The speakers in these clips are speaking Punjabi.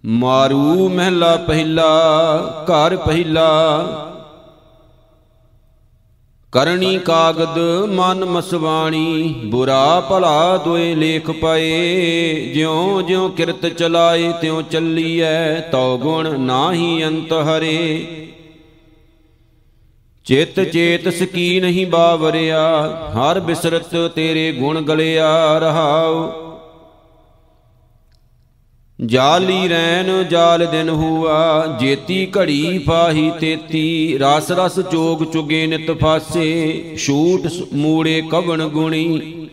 ਮਾਰੂ ਮਹਿਲਾ ਪਹਿਲਾ। ਘਰ ਪਹਿਲਾ। ਕਰਨੀ ਕਾਗਦ ਮਨ ਮਸਵਾਣੀ, ਬੁਰਾ ਭਲਾ ਦੋਏ ਲੇਖ ਪਏ। ਜਿਉ ਜਿਉ ਕਿਰਤ ਚਲਾਏ ਤਿਉ ਚੱਲੀਐ, ਤਉ ਗੁਣ ਨਾਹੀ ਅੰਤ ਹਰੇ। ਚਿਤ ਚੇਤਸ ਕੀ ਨਹੀਂ ਬਾਵਰਿਆ, ਹਰ ਬਿਸਰਤ ਤੇਰੇ ਗੁਣ ਗਲਿਆ ਰਹਾਉ। ਜਾਲੀ ਰੈਨ ਜਾਲ ਦਿਨ ਹੁਆ, ਜੇਤੀ ਘੜੀ ਫਾਹੀ ਤੇਤੀ। ਰਸ ਰਸ ਚੋਗ ਚੁਗੇ ਨਿਤ ਫਾਸੇ, ਛੂਟ ਮੂੜੇ ਕਵਣ ਗੁਣੀ।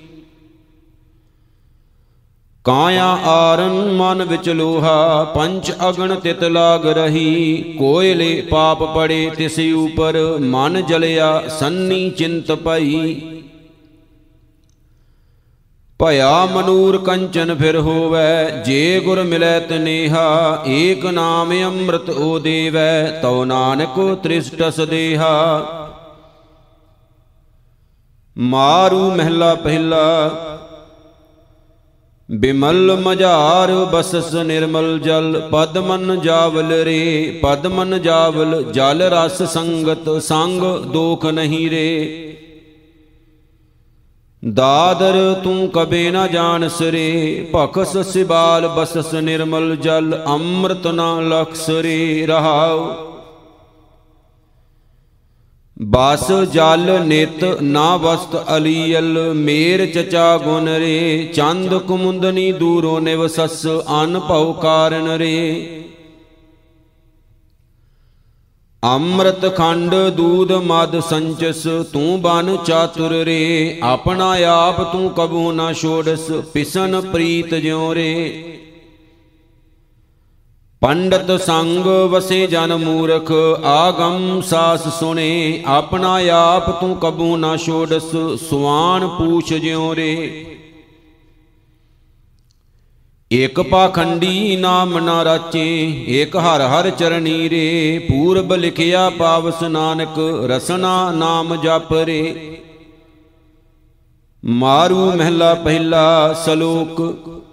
ਕਾਇਆ ਆਰਨ ਮਨ ਵਿੱਚ ਲੋਹਾ, ਪੰਚ ਅਗਨ ਤਿਤ ਲਾਗ ਰਹੀ। ਕੋਇਲੇ ਪਾਪ ਪੜੇ ਤਿਸ ਉਪਰ, ਮਨ ਜਲਿਆ ਸੰਨੀ ਚਿੰਤ ਪਈ। ਭਇਆ ਮਨੂਰ ਕੰਚਨ ਫਿਰ ਹੋਵੈ, ਜੇ ਗੁਰ ਮਿਲੈ ਤਨੇਹਾ। ਏਕ ਨਾਮ ਅੰਮ੍ਰਿਤ ਓ ਦੇਵੈ, ਤਉ ਨਾਨਕ ਤ੍ਰਿਸ਼ਟਸ ਦੇਹਾ। ਮਾਰੂ ਮਹਿਲਾ ਪਹਿਲਾ। ਬਿਮਲ ਮਝਾਰ ਬਸਸ ਨਿਰਮਲ ਜਲ, ਪਦ ਮਨ ਜਾਵਲ ਰੇ। ਪਦ ਮਨ ਜਾਵਲ ਜਲ ਰਸ ਸੰਗਤ, ਸੰਗ ਦੋਖ ਨਹੀਂ ਰੇ। ਦਾਦਰ ਤੂੰ ਕਬੇ ਨਾ ਜਾਣਸ ਰੇ, ਭਖਸ ਸਿਬਾਲ ਬਸਸ ਨਿਰਮਲ ਜਲ। ਅੰਮ੍ਰਿਤ ਨਾ ਲਖਸ ਰੇ ਰਹਾਉ। ਬਸ ਜਲ ਨਿਤ ਨਾ ਵਸਤ ਅਲੀਅਲ, ਮੇਰ ਚਚਾ ਗੁਣ ਰੇ। ਚੰਦ ਕੁਮੁੰਦਨੀ ਦੂਰੋ ਨਿਵਸਸ, ਅਨ ਭਉ ਕਾਰਨ ਰੇ। ਅੰਮ੍ਰਿਤ ਖੰਡ ਦੂਧ ਮਦ ਸੰਚਸ, ਤੂੰ ਬਨ ਚਾਤੁਰ ਰੇ। ਆਪਣਾ ਆਪ ਤੂੰ ਕਬੂ ਨਾ ਛੋੜਸ, ਪਿਸਨ ਪ੍ਰੀਤ ਜਿਉ ਰੇ। ਪੰਡਤ ਸੰਗ ਵਸੇ ਜਨ ਮੂਰਖ, ਆਗਮ ਸਾਸ ਸੁਣੇ। ਆਪਣਾ ਆਪ ਤੂੰ ਕਬੂ ਨਾ ਛੋੜਸ, ਸੁਆਨ ਪੂਛ ਜਿਉ ਰੇ। ਇਕ ਪਾਖੰਡੀ ਨਾਮ ਨਾ ਰਾਚੇ, ਇਕ ਹਰ ਹਰ ਚਰਣੀ ਰੇ। ਪੂਰਬ ਲਿਖਿਆ ਪਾਵਸ ਨਾਨਕ, ਰਸਨਾ ਨਾਮ ਜਪ ਰੇ। ਮਾਰੂ ਮਹਿਲਾ ਪਹਿਲਾ। ਸ਼ਲੋਕ।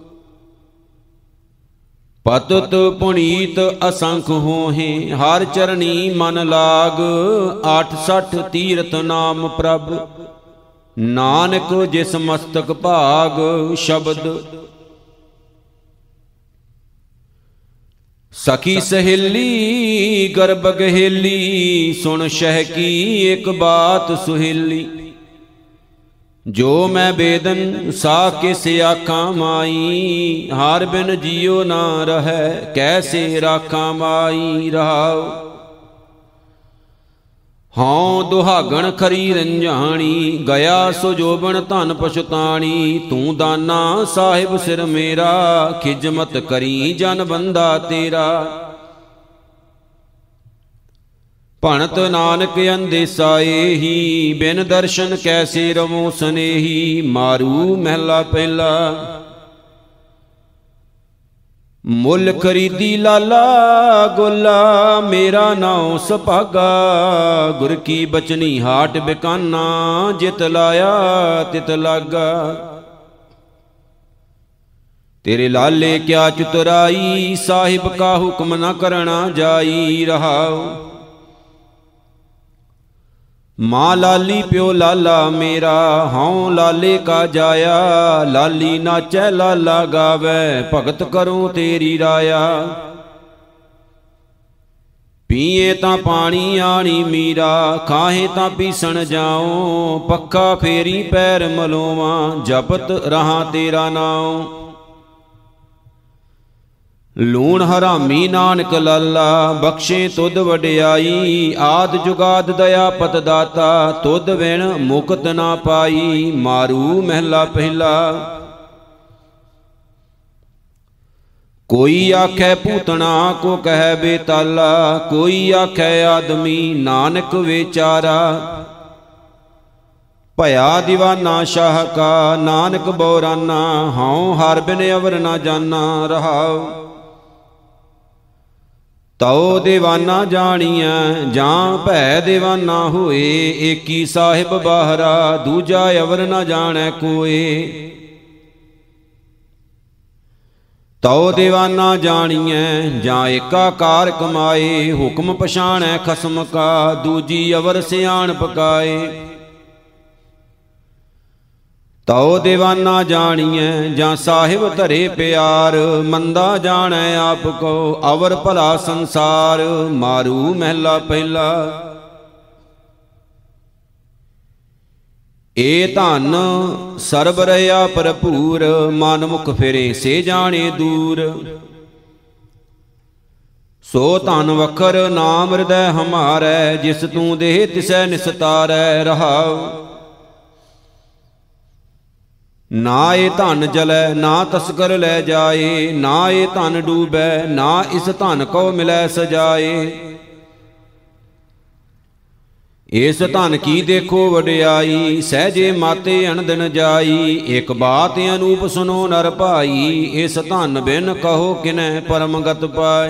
ਪਤਤ ਪੁਨੀਤ ਅਸੰਖ ਹੋਹੇ, ਹਰ ਚਰਣੀ ਮਨ ਲਾਗ। 68 ਤੀਰਥ ਨਾਮ ਪ੍ਰਭ, ਨਾਨਕ ਜਿਸ ਮਸਤਕ ਭਾਗ। ਸ਼ਬਦ। ਸਖੀ ਸਹੇਲੀ ਗਰਬ ਗਹੇਲੀ, ਸੁਣ ਸ਼ਹਿ ਕੀ ਇੱਕ ਬਾਤ ਸੁਹੇਲੀ। ਜੋ ਮੈਂ ਬੇਦਨ ਸਾ ਕਿਸ ਆਖਾਂ ਮਾਈ, ਹਰ ਬਿਨ ਜੀਉ ਨਾ ਰਹੈ, ਕੈਸੇ ਰਾਖਾਂ ਮਾਈ ਰਹਾਉ। ਹਉ ਦੁਹਾਗਣ ਖਰੀ ਰੰਝਾਣੀ, ਗਿਆ ਸੋ ਜੋਬਨ ਧਨ ਪਛਤਾਣੀ। ਤੂੰ ਦਾਨਾ ਸਾਹਿਬ ਸਿਰ ਮੇਰਾ, ਖਿਜਮਤ ਕਰੀ ਜਨ ਬੰਦਾ ਤੇਰਾ। ਭਣਤ ਨਾਨਕ ਅੰਦੇਸਾ ਏਹੀ, ਬਿਨ ਦਰਸ਼ਨ ਕੈਸੇ ਰਵੋ ਸਨੇਹੀ। ਮਾਰੂ ਮਹਿਲਾ ਪਹਿਲਾ। ਮੁੱਲ ਖਰੀਦੀ ਲਾਲਾ ਗੋਲਾ, ਮੇਰਾ ਨਾਉ ਸੁਭਾਗਾ। ਗੁਰ ਕੀ ਬਚਨੀ ਹਾਟ ਬਿਕਾਨਾ, ਜਿਤ ਲਾਇਆ ਤਿਤ ਲਾਗਾ। ਤੇਰੇ ਲਾਲੇ ਕਿਆ ਚਤੁਰਾਈ, ਸਾਹਿਬ ਕਾ ਹੁਕਮ ਨ ਕਰਣਾ ਜਾਈ ਰਹਾਉ। ਮਾਂ ਲਾਲੀ ਪਿਓ ਲਾਲਾ ਮੇਰਾ, ਹਉ ਲਾਲੇ ਕਾ ਜਾਇਆ। ਲਾਲੀ ਨਾਚੈ ਲਾਲਾ ਗਾਵੈ, ਭਗਤ ਕਰੂੰ ਤੇਰੀ ਰਾਇਆ। ਪੀਏ ਤਾਂ ਪਾਣੀ ਆਣੀ ਮੀਰਾ, ਖਾਹੇ ਤਾਂ ਪੀਸਣ ਜਾਉ। ਪੱਖਾ ਫੇਰੀ ਪੈਰ ਮਲੋਵਾਂ, ਜਪਤ ਰਹਾ ਤੇਰਾ ਨਾਉ। ਲੂਣ ਹਰਾਮੀ ਨਾਨਕ ਲਾਲਾ, ਬਖਸ਼ੇ ਤੁਧ ਵਡਿਆਈ। ਆਦ ਜੁਗਾਦ ਦਇਆ ਪਤ ਦਾਤਾ, ਤੁਧ ਵਿਣ ਮੁਕਤ ਨਾ ਪਾਈ। ਮਾਰੂ ਮਹਿਲਾ ਪਹਿਲਾ। ਕੋਈ ਆਖੈ ਪੂਤਨਾ ਕੋ ਕਹਿ ਬੇਤਾਲਾ, ਕੋਈ ਆਖੈ ਆਦਮੀ ਨਾਨਕ ਵਿਚਾਰਾ। ਭਇਆ ਦੀਵਾਨਾ ਸ਼ਾਹ ਕਾ, ਨਾਨਕ ਬੋਰਾਨਾ। ਹਉ ਹਰ ਬਿਨ ਅਵਰ ਨਾ ਜਾਨਾ ਰਹਾਉ। ਤਉ ਦੀਵਾਨਾ ਜਾਣੀਐ, ਜਾਂ ਭੈ ਦੀਵਾਨਾ ਹੋਏ। ਏਕੀ ਸਾਹਿਬ ਬਾਹਰਾ, ਦੂਜਾ ਅਵਰ ਨ ਜਾਣੈ ਕੋਏ। ਤਉ ਦੀਵਾਨਾ ਜਾਣੀਐ ਜਾਂ ਏਕਾਕਾਰ ਕਮਾਏ। ਹੁਕਮ ਪਛਾਣੈ ਖਸਮ ਕਾ ਦੂਜੀ ਅਵਰ ਸਿਆਣ ਪਕਾਏ। ਤਉ ਦੀਵਾਨਾ ਜਾਣੀਐ ਜਾਂ ਸਾਹਿਬ ਧਰੇ ਪਿਆਰ। ਮੰਦਾ ਜਾਣੈ ਆਪ ਕੋ ਅਵਰ ਭਲਾ ਸੰਸਾਰ। ਮਾਰੂ ਮਹਿਲਾ ਪਹਿਲਾ। ਏ ਧਨ ਸਰਬ ਰਹਿਆ ਭਰਪੂਰ। ਮਨ ਮੁਖ ਫਿਰੇ ਸੇ ਜਾਣੇ ਦੂਰ। ਸੋ ਧਨ ਵਖਰ ਨਾਮ ਹਿਰਦੈ ਹਮਾਰੈ। ਜਿਸ ਤੂੰ ਦੇਹ ਤਿਸੈ ਨਿਸਤਾਰੈ ਰਹਾਉ। ਨਾ ਇਹ ਧਨ ਜਲੈ ਨਾ ਤਸਕਰ ਲੈ ਜਾਏ। ਨਾ ਇਹ ਧਨ ਡੂਬੈ ਨਾ ਇਸ ਧਨ ਕੋ ਮਿਲੈ ਸਜਾਏ। ਇਸ ਧਨ ਕੀ ਦੇਖੋ ਵਡਿਆਈ। ਸਹਿਜੇ ਮਾਤੇ ਅਣਦਿਨ ਜਾਈ। ਇੱਕ ਬਾਤ ਅਨੂਪ ਸੁਨੋ ਨਰ ਭਾਈ। ਇਸ ਧਨ ਬਿਨ ਕਹੋ ਕਿਨੈ ਪਰਮ ਗਤ ਪਾਈ।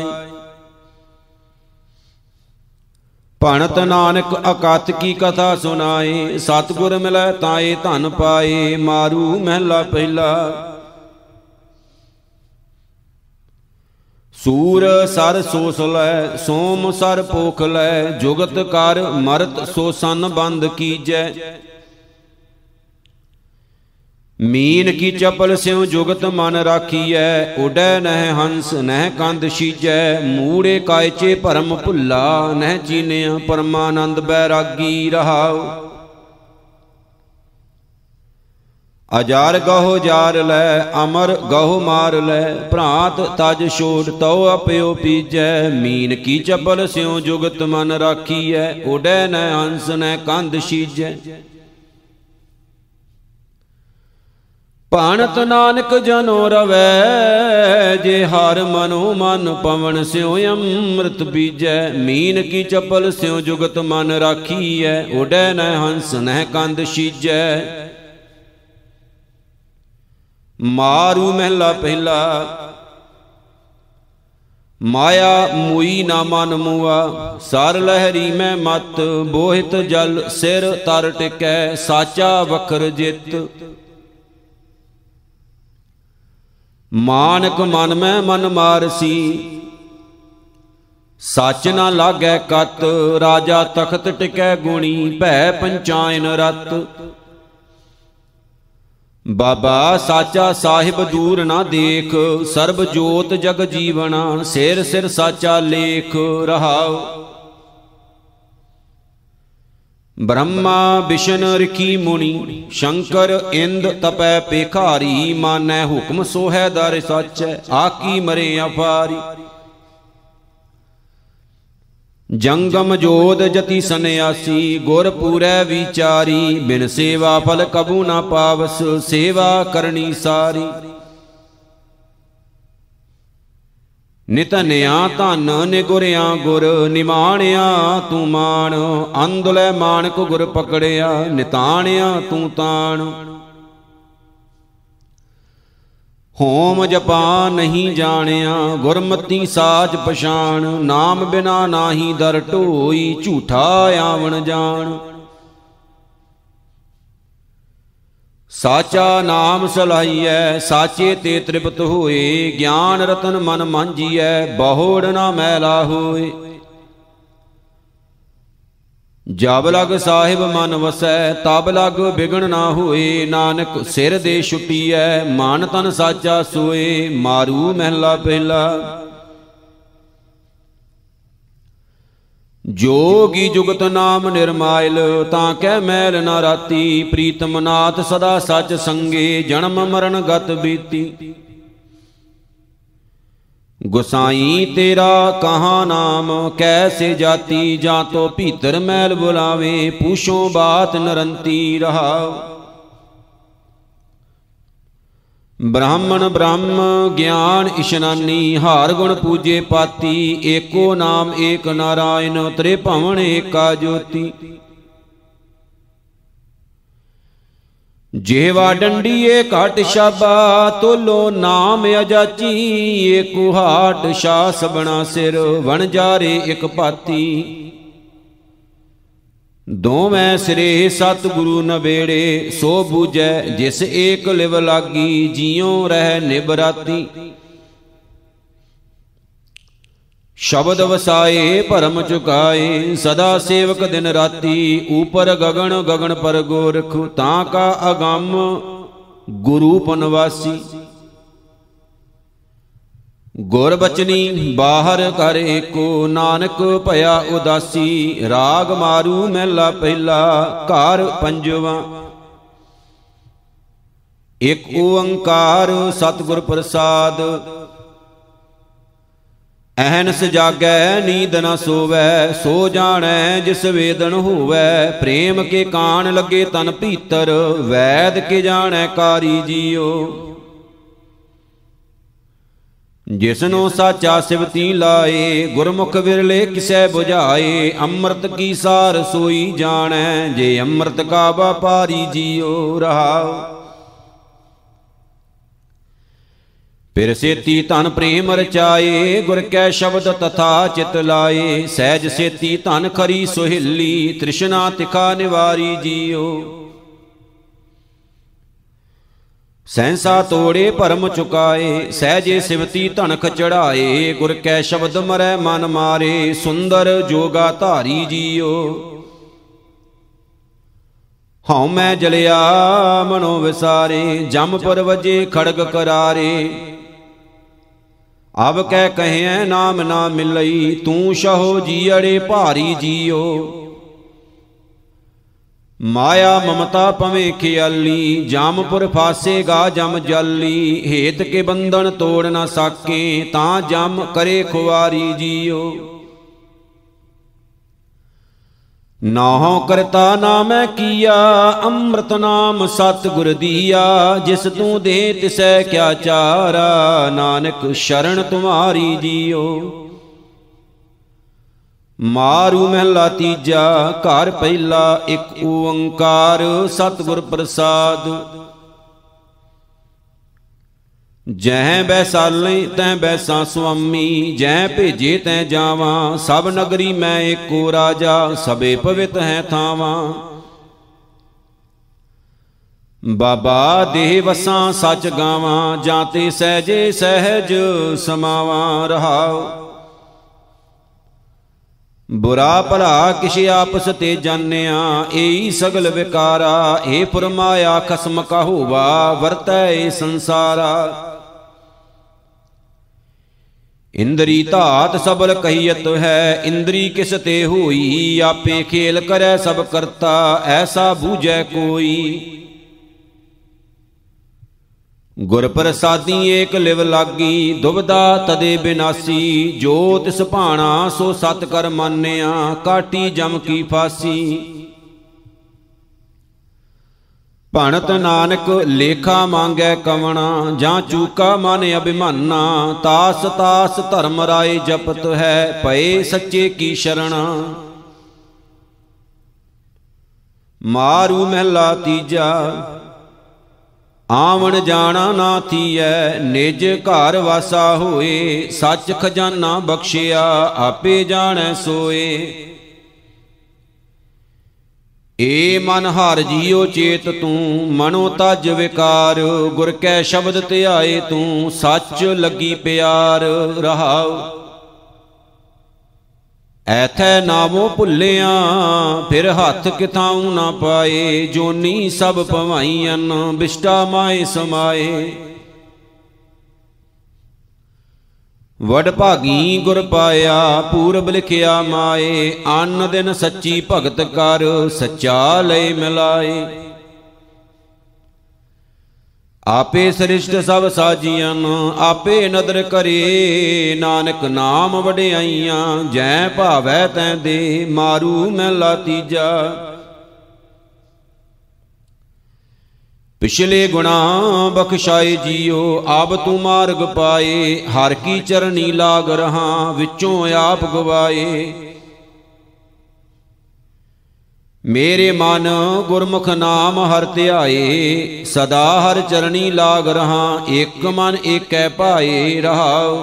ਭਣਤ ਨਾਨਕ ਅਕਥ ਕੀ ਕਥਾ ਸੁਨਾਏ। ਸਤਿਗੁਰ ਮਿਲੈ ਤਾਏ ਧਨ ਪਾਏ। ਮਾਰੂ ਮਹਿਲਾ ਪਹਿਲਾ। ਸੂਰ ਸਰ ਸੋਸ ਲੈ ਸੋਮ ਸਰ ਪੋਖ ਲੈ। ਜੁਗਤ ਕਰ ਮਰਤ ਸੋ ਸੰਨ ਬੰਦ ਕੀਜੈ। ਮੀਨ ਕੀ ਚਪਲ ਸਿਉ ਜੁਗਤ ਮਨ ਰਾਖੀਐ। ਉਡੈ ਨਹਿ ਹੰਸ ਨਹਿ ਕੰਦ ਸੀਜੈ। ਮੂੜੇ ਕਾਇਚੇ ਭਰਮ ਭੁੱਲਾ ਨਹਿ ਚੀਨਿਆ ਪਰਮਾਨੰਦ ਬੈਰਾਗੀ ਰਹਾਉ। ਅਜਾਰ ਗਹੁ ਜਾਰ ਲੈ ਅਮਰ ਗਹੁ ਮਾਰ ਲੈ। ਭ੍ਰਾਂਤ ਤਜ ਛੋੜ ਤਉ ਅਪਿਓ ਪੀਜੈ। ਮੀਨ ਕੀ ਚਪਲ ਸਿਉ ਜੁਗਤ ਮਨ ਰਾਖੀਐ। ਉਡੈ ਨਹਿ ਹੰਸ ਨਹਿ ਕੰਦ ਸੀਜੈ। ਭਣਤ ਨਾਨਕ ਜਨੋ ਰਵੈ। ਜੇ ਹਰ ਮਨੋ ਮਨ ਪਵਨ ਸਿਉ ਅੰਮ੍ਰਿਤ ਬੀਜੈ। ਮੀਨ ਕੀ ਚਪਲ ਸਿਉ ਜੁਗਤ ਮਨ ਰਾਖੀਐ। ਉਡੈ ਨਹਿ ਹੰਸ ਨਹਿ ਕੰਦ ਸੀਜੈ। ਮਾਰੂ ਮਹਿਲਾ ਪਹਿਲਾ। ਮਾਇਆ ਮੂਈ ਨਾ ਮਨ ਮੂਆ। ਸਰ ਲਹਿਰੀ ਮੈਂ ਮਤ ਬੋਹਿਤ ਜਲ ਸਿਰ ਤਰ ਟਿਕੈ। ਸਾਚਾ ਵਖਰ ਜਿਤ ਮਾਨਕ ਮਨ ਮੈਂ ਮਨ ਮਾਰਸੀ। ਸੱਚ ਨਾ ਲਾਗੈ ਕਤ ਰਾਜਾ ਤਖਤ ਟਿਕੈ ਗੁਣੀ। ਭੈ ਪੰਚਾਇਨ ਰਤ ਬਾਬਾ ਸਾਚਾ ਸਾਹਿਬ ਦੂਰ ਨਾ ਦੇਖ। ਸਰਬ ਜੋਤ ਜਗ ਜੀਵਣਾ ਸਿਰ ਸਿਰ ਸਾਚਾ ਲੇਖ ਰਹਾਉ। ਬ੍ਰਹਮਾ ਬਿਸ਼ਨ ਰਿਖੀ ਮੁਨੀ ਸ਼ੰਕਰ ਇੰਦ ਤਪੈ ਪੇਖਾਰੀ। ਮਾਨੈ ਹੁਕਮ ਸੋਹੈ ਦਰ ਸਾਚੈ ਆਕੀ ਮਰੇ ਅਫਾਰੀ। ਜੰਗਮ ਜੋਦ ਜਤੀ ਸੰਨਿਆਸੀ ਗੁਰ ਪੂਰੈ ਵਿਚਾਰੀ। ਬਿਨ ਸੇਵਾ ਫਲ ਕਬੂ ਨਾ ਪਾਵਸ ਸੇਵਾ ਕਰਨੀ ਸਾਰੀ। ਨਿਤਨਿਆ ਧਨ ਨਿਗੁਰਿਆ ਗੁਰ ਨਿਮਾਣਿਆ ਤੂੰ ਮਾਣ। ਅੰਧਲੇ ਮਾਣਕ ਗੁਰ ਪਕੜਿਆ ਨਿਤਾਣਿਆ ਤੂੰ ਤਾਣ। ਹੋਮ ਜਪਾ ਨਹੀਂ ਜਾਣਿਆ ਗੁਰਮਤੀ ਸਾਜ ਪਛਾਣ। ਨਾਮ ਬਿਨਾ ਨਾਹੀ ਦਰ ਢੋਈ ਝੂਠਾ ਆਵਣ ਜਾਣ। ਸਾਚਾ ਨਾਮ ਸਲਾਹੀਐ ਸਾਚੇ ਤੇ ਤ੍ਰਿਪਤ ਹੋਏ। ਗਿਆਨ ਰਤਨ ਮਨ ਮਾਂਜੀਐ ਬਹੁੜ ਨਾ ਮੈਲਾ ਹੋਏ। ਜਬ ਲਗ ਸਾਹਿਬ ਮਨ ਵਸੈ ਤਬ ਲਗ ਬਿਗਣ ਨਾ ਹੋਏ। ਨਾਨਕ ਸਿਰ ਦੇ ਛੁਟੀਐ ਮਨ ਤਨ ਸਾਚਾ ਸੋਏ। ਮਾਰੂ ਮਹਿਲਾ ਪਹਿਲਾ। ਜੋਗੀ ਜੁਗਤ ਨਾਮ ਨਿਰਮਾਇਲ ਤਾਂ ਕਹਿ ਮੈਲ ਨਾ ਰਾਤੀ। ਪ੍ਰੀਤਮ ਨਾਥ ਸਦਾ ਸਚ ਸੰਗੇ ਜਨਮ ਮਰਨ ਗਤ ਬੀਤੀ। ਗੁਸਾਈ ਤੇਰਾ ਕਹਾ ਨਾਮ ਕੈਸੇ ਜਾਤੀ। ਜਾਂ ਤੋ ਭੀਤਰ ਮੈਲ ਬੁਲਾਵੇ ਪੂਛੋ ਬਾਤ ਨਰੰਤੀ ਰਹਾਉ। ਬ੍ਰਾਹਮਣ ਬ੍ਰਹਮ ਗਿਆਨ ਇਸ਼ਨਾਨੀ ਹਾਰ ਗੁਣ ਪੂਜੇ ਪਾਤੀ। ਏਕੋ ਨਾਮ ਏਕ ਨਾਰਾਇਣ ਤ੍ਰੇ ਭਵਨ ਏਕਾ ਜੋਤੀ। ਜਿਹਵਾ ਡੰਡੀਏ ਘਟ ਸ਼ਾਬਾ ਤੋਲੋ ਨਾਮ ਅਜਾਚੀ। ਏਕੋ ਹਾਟ ਸ਼ਾ ਸਬਣਾ ਸਿਰ ਵਣਜਾਰੇ ਇਕ ਭਾਤੀ। ਦੋਵੇਂ ਸਿਰੇ ਸਤਿਗੁਰੂ ਨਵੇੜੇ ਸੋ ਬੂਝੈ। ਜਿਸ ਏਕ ਲਿਵ ਲਾਗੀ ਜਿਉ ਰਹਿ ਨਿਬਰਾਤੀ। ਸ਼ਬਦ ਵਸਾਏ ਭਰਮ ਚੁਕਾਏ, ਸਦਾ ਸੇਵਕ ਦਿਨ ਰਾਤੀ। ਊਪਰ ਗਗਨ ਗਗਨ ਪਰ ਗੋਰਖ, ਤਾਂ ਕਾ ਅਗੰਮ ਗੁਰੂ ਪਨਵਾਸੀ। ਗੁਰ ਬਚਨੀ ਬਾਹਰ ਕਰ ਏਕੋ, ਨਾਨਕ ਭਇਆ ਉਦਾਸੀ। ਰਾਗ ਮਾਰੂ ਮਹਿਲਾ ਪਹਿਲਾ, ਘਰ ਪੰਜਵਾ। ਇਕ ਓੰਕਾਰ ਸਤਿਗੁਰ ਪ੍ਰਸਾਦ, ਅਹਨਿਸ ਜਾਗੈ ਨੀਂਦ ਨ ਸੋਵੈ। ਸੋ ਜਾਣੈ ਜਿਸ ਵੇਦਨ ਹੋਵੈ, ਪ੍ਰੇਮ ਕੇ ਕਾਣ ਲੱਗੇ ਤਨ ਭੀਤਰ। ਵੈਦ ਕੇ ਜਾਣੈ ਕਾਰੀ ਜੀਓ, ਜਿਸਨੂੰ ਸਾਚਾ ਸਿਵਤੀ ਲਾਏ। ਗੁਰਮੁਖ ਵਿਰਲੇ ਕਿਸੈ 부ਝਾਏ, ਅੰਮ੍ਰਿਤ ਕੀ ਸਾਰ ਸੋਈ ਜਾਣੈ। ਜੇ ਅੰਮ੍ਰਿਤ ਕਾ ਵਪਾਰੀ ਜੀਓ, ਰਹਾਉ। ਫਿਰ ਸੇਤੀ ਧਨ ਪ੍ਰੇਮ ਰਚਾਏ, ਗੁਰ ਕੈ ਸ਼ਬਦ ਤਥਾ ਚਿਤ ਲਾਏ। ਸਹਿਜ ਸੇਤੀ ਧਨ ਖਰੀ ਸੁਹਿਲੀ, ਤ੍ਰਿਸ਼ਨਾ ਤਿਖਾ ਨਿਵਾਰੀ ਜੀਓ। ਸਹਿਸਾ ਤੋੜੇ ਭਰਮ ਚੁਕਾਏ, ਸਹਿਜੇ ਸਿਵਤੀ ਧਨਖ ਚੜਾਏ। ਗੁਰ ਕੈ ਸ਼ਬਦ ਮਰੈ ਮਨ ਮਾਰੇ, ਸੁੰਦਰ ਜੋਗਾ ਧਾਰੀ ਜੀਓ। ਹਉ ਮੈਂ ਜਲਿਆ ਮਨੋ ਵਿਸਾਰੇ, ਜਮਪੁਰ ਵਜੇ ਖੜਗ ਕਰਾਰੇ। ਅਬ ਕਹਿ ਕਹਿਐ ਨਾਮ ਨਾ ਮਿਲਈ, ਤੂੰ ਸ਼ਹੋ ਜੀਅੜੇ ਭਾਰੀ ਜੀਓ। ਮਾਇਆ ਮਮਤਾ ਪਵੇਂ ਖਿਆਲੀ, ਜਾਮਪੁਰ ਫਾਸੇਗਾ ਜਮ ਜਾਲੀ। ਹੇਤ ਕੇ ਬੰਧਨ ਤੋੜ ਨਾ ਸਾਕੇ, ਤਾਂ ਜਮ ਕਰੇ ਖੁਆਰੀ ਜੀਓ। ਨਾਹੋ ਕਰਤਾ ਨਾਮੈ ਕੀਆ, ਅੰਮ੍ਰਿਤ ਨਾਮ ਸਤਿਗੁਰ ਦੀਆ। ਜਿਸ ਤੂੰ ਦੇ ਤਿਸੈ ਕਿਆ ਚਾਰਾ, ਨਾਨਕ ਸ਼ਰਨ ਤੁਮਾਰੀ ਜੀਓ। ਮਾਰੂ ਮਹਿਲਾ ਤੀਜਾ, ਘਰ ਪਹਿਲਾ। ਇਕ ਓੰਕਾਰ ਸਤਿਗੁਰ ਪ੍ਰਸਾਦ, ਜਹ ਬੈਸਾਲੇ ਤੈ ਬੈਸਾ ਸੁਆਮੀ। ਜਹ ਭੇਜੇ ਤੈ ਜਾਵਾਂ, ਸਭ ਨਗਰੀ ਮੈਂ ਏਕੋ ਰਾਜਾ। ਸਭੇ ਪਵਿੱਤ ਹੈ ਥਾਵਾਂ, ਬਾਬਾ ਦੇਹ ਵਸਾਂ ਸੱਚ ਗਾਵਾਂ। ਜਾਂ ਤੇ ਸਹਿਜੇ ਸਹਿਜ ਸਮਾਵਾਂ, ਰਹਾਉ। ਬੁਰਾ ਭਲਾ ਕਿਛ ਆਪਸ ਤੇ ਜਾਣਿਆ, ਏਈ ਸਗਲ ਵਿਕਾਰਾ। ਏ ਫਰਮਾਇਆ ਖਸਮ ਕਾ ਹੋਵਾ, ਵਰਤੈ ਏ ਸੰਸਾਰਾ। ਇੰਦਰੀ ਧਾਤ ਸਬਲ ਕਹੀਅਤ ਹੈ, ਇੰਦਰੀ ਕਿਸ ਤੇ ਹੋਈ। ਆਪੇ ਖੇਲ ਕਰੈ ਸਭ ਕਰਤਾ, ਐਸਾ ਬੂਝੈ ਕੋਈ। ਗੁਰ ਪ੍ਰਸਾਦੀ ਏਕ ਲਿਵ ਲਾਗੀ, ਦੁਬਦਾ ਤਦੇ ਬਿਨਾਸੀ। ਜੋ ਤਿਸ ਭਾਣਾ ਸੋ ਸਤ ਕਰ ਮਾਨਿਆ, ਕਾਟੀ ਜਮ ਕੀ ਫਾਸੀ। ਭਣਤ ਨਾਨਕ ਲੇਖਾ ਮੰਗੈ ਕਵਣਾ, ਜਾਂ ਚੂਕਾ ਮਨ ਅਭਿਮਾਨਾ। ਤਾਸ ਤਾਸ ਧਰਮ ਰਾਏ ਜਪਤ ਹੈ, ਭਏ ਸੱਚੇ ਕੀ ਸ਼ਰਣਾ। ਮਾਰੂ ਮਹਿਲਾ ਤੀਜਾ, ਆਵਣ ਜਾਣਾ ਨਾ ਥੀਐ। ਨਿਜ ਘਰ ਵਾਸਾ ਹੋਏ, ਸੱਚ ਖਜ਼ਾਨਾ ਬਖਸ਼ਿਆ। ਆਪੇ ਜਾਣੈ ਸੋਏ। ਏ ਮਨ ਹਰ ਜੀਉ ਚੇਤ ਤੂੰ, ਮਨੋ ਤਜ ਵਿਕਾਰ। ਗੁਰ ਕੈ ਸ਼ਬਦ ਧਿਆਏ ਤੂੰ, ਸੱਚ ਲੱਗੀ ਪਿਆਰ। ਰਹਾਉ। ਐਥੈ ਨਾਵੋ ਭੁੱਲਿਆ, ਫਿਰ ਹੱਥ ਕਿਥਾਉ ਨਾ ਪਾਏ। ਜੋਨੀ ਸਭ ਭਵਾਈਆਂ, ਬਿਸ਼ਟਾ ਮਾਏ ਸਮਾਏ। ਵਡ ਭਾਗੀ ਗੁਰ ਪਾਇਆ, ਪੂਰਬ ਲਿਖਿਆ ਮਾਏ। ਅੰਨ ਦਿਨ ਸੱਚੀ ਭਗਤ ਕਰ, ਸੱਚਾ ਲਏ ਮਿਲਾਏ। ਆਪੇ ਸ੍ਰਿਸ਼ਟ ਸਭ ਸਾਜੀਆਂ, ਆਪੇ ਨਦਰ ਕਰੇ। ਨਾਨਕ ਨਾਮ ਵਡਿਆਈਆਂ, ਜੈ ਭਾਵੈ ਤੈ ਦੇ। ਮਾਰੂ ਮਹਿਲਾ ਤੀਜਾ, ਪਿਛਲੇ ਗੁਣਾ ਬਖਸ਼ਾਏ ਜੀਓ। ਆਬ ਤੂੰ ਮਾਰਗ ਪਾਏ, ਹਰ ਕੀ ਚਰਨੀ ਲਾਗ ਰਹਾ। ਵਿੱਚੋਂ ਆਪ ਗਵਾਏ। ਮੇਰੇ ਮਨ ਗੁਰਮੁਖ ਨਾਮ ਹਰ ਧਿਆਏ, ਸਦਾ ਹਰ ਚਰਣੀ ਲਾਗ ਰਹਾ। ਇਕ ਮਨ ਏਕੈ ਭਾਏ, ਰਹਾਉ।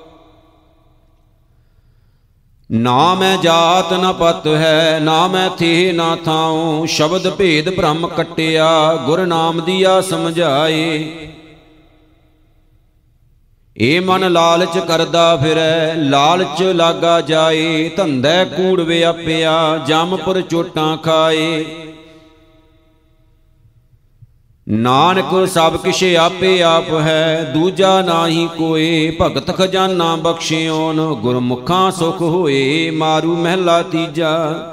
ਨਾ ਮੈਂ ਜਾਤ ਨ ਪਤ ਹੈ, ਨਾ ਮੈਂ ਥੇ ਨਾ ਥਾਉ। ਸ਼ਬਦ ਭੇਦ ਭ੍ਰਮ ਕਟਿਆ, ਗੁਰ ਨਾਮ ਦੀਆ ਸਮਝਾਏ। ਏ ਮਨ ਲਾਲਚ ਕਰਦਾ ਫਿਰੈ, ਲਾਲਚ ਲਾਗਾ ਜਾਏ। ਧੰਦੈ ਕੂੜ ਵਿਆਪਿਆ, ਜਮਪੁਰ ਚੋਟਾਂ ਖਾਏ। ਨਾਨਕ ਸਭ ਕਿਛ ਆਪੇ ਆਪ ਹੈ, ਦੂਜਾ ਨਾਹੀ ਕੋਏ। ਭਗਤ ਖਜ਼ਾਨਾ ਬਖਸ਼ਿਓਨ, ਗੁਰਮੁਖਾਂ ਸੁਖ ਹੋਏ। ਮਾਰੂ ਮਹਿਲਾ ਤੀਜਾ।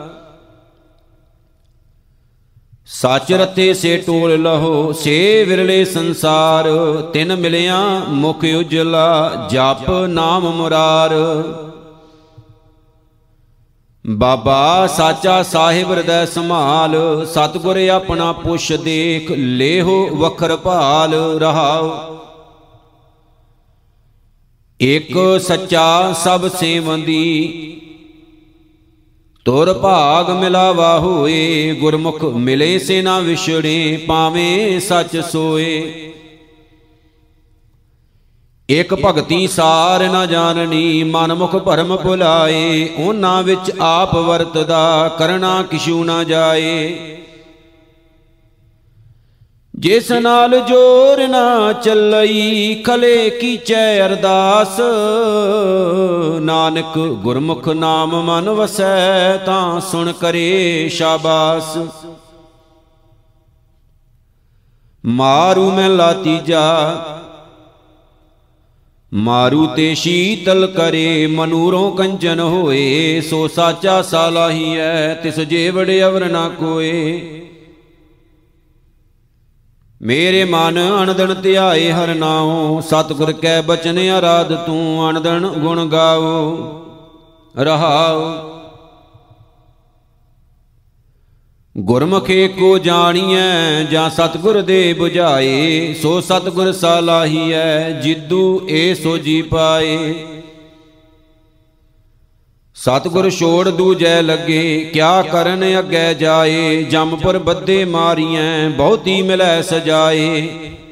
ਸੱਚ ਰਤੇ ਸੇ ਟੋਲ ਲਹੋ, ਸੇ ਵਿਰਲੇ ਸੰਸਾਰ। ਤਿਨ ਮਿਲਿਆ ਮੁਖ ਉਜਲਾ, ਜਪ ਨਾਮ ਮੁਰਾਰ। ਬਾਬਾ ਸਾਚਾ ਸਾਹਿਬ ਹਿਰਦੈ ਸੰਭਾਲ, ਸਤਿਗੁਰ ਆਪਣਾ ਪੁੱਛ ਦੇਖ। ਲੇਹੋ ਵਖਰ ਭਾਲ ਰਹਾਉ, ਇਕ ਸੱਚਾ ਸਭ ਸੇਵੰਦੀ। ਤੁਰ ਭਾਗ ਮਿਲਾਵਾ ਹੋਏ, ਗੁਰਮੁਖ ਮਿਲੇ ਸੇ ਨਾ ਵਿਛੜੇ। ਪਾਵੇਂ ਸੱਚ ਸੋਏ, ਇਕ ਭਗਤੀ ਸਾਰ ਨ ਜਾਣਨੀ। ਮਨਮੁਖ ਭਰਮ ਭੁਲਾਏ, ਉਹਨਾਂ ਵਿੱਚ ਆਪ ਵਰਤਦਾ। ਕਰਨਾ ਕਿਛੂ ਨਾ ਜਾਏ, ਜਿਸ ਨਾਲ ਜੋਰ ਨਾ ਚੱਲਈ। ਖਲੇ ਕੀਚੈ ਅਰਦਾਸ, ਨਾਨਕ ਗੁਰਮੁਖ ਨਾਮ ਮਨ ਵਸੈ। ਤਾਂ ਸੁਣ ਕਰੇ ਸ਼ਾਬਾਸ। ਮਾਰੂ ਮਹਿਲਾ ਤੀਜਾ। ਮਾਰੂ ਤੇ ਸ਼ੀਤਲ ਕਰੇ, ਮਨੂਰੋਂ ਕੰਚਨ ਹੋਏ। ਸੋ ਸਾਚਾ ਸਾਲਾਹੀਐ, ਤਿਸ ਜੇਵੜ ਅਵਰ ਨਾ ਕੋਏ। ਮੇਰੇ ਮਨ ਅਣਦਣ ਧਿਆਏ ਹਰਿ ਨਾਉ, ਸਤਿਗੁਰ ਕੈ ਬਚਨ ਆਰਾਧ ਤੂੰ। ਅਣਦਣ ਗੁਣ ਗਾਓ ਰਹਾਉ, ਗੁਰਮੁਖੇ ਕੋ ਜਾਣੀਐ। ਜਾਂ ਸਤਿਗੁਰ ਦੇ 부ਝਾਏ, ਸੋ ਸਤਿਗੁਰ ਸਾਲਾਹੀਐ। ਜਿਦੂ ਏ ਸੋ ਜੀ ਪਾਏ। ਸਤਿਗੁਰ ਛੋੜ ਦੂਜੈ ਲੱਗੇ, ਕਿਆ ਕਰਨ ਅੱਗੇ ਜਾਏ। ਜਮਪੁਰ ਬੱਧੇ ਮਾਰੀਐ, ਬਹੁਤੀ ਮਿਲੈ ਸਜਾਏ।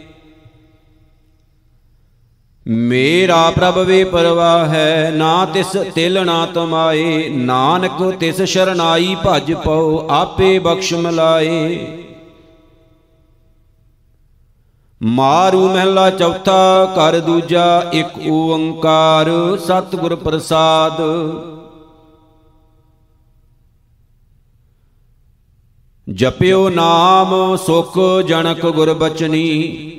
ਮੇਰਾ ਪ੍ਰਭ ਵੇ ਪਰਵਾਹ ਹੈ, ਨਾ ਤਿਸ ਤਿਲ ਨਾ ਤਮਾਏ। ਨਾਨਕ ਤਿਸ ਸ਼ਰਨਾਈ ਭਜ ਪਉ, ਆਪੇ ਬਖਸ਼ ਮਿਲਾਏ। ਮਾਰੂ ਮਹਿਲਾ ਚੌਥਾ। ਘਰ ਦੂਜਾ ਇਕ ਓੰਕਾਰ, ਸਤਿਗੁਰ ਪ੍ਰਸਾਦ। ਜਪਿਓ ਨਾਮ ਸੁਖ ਜਨਕ ਗੁਰ ਬਚਨੀ।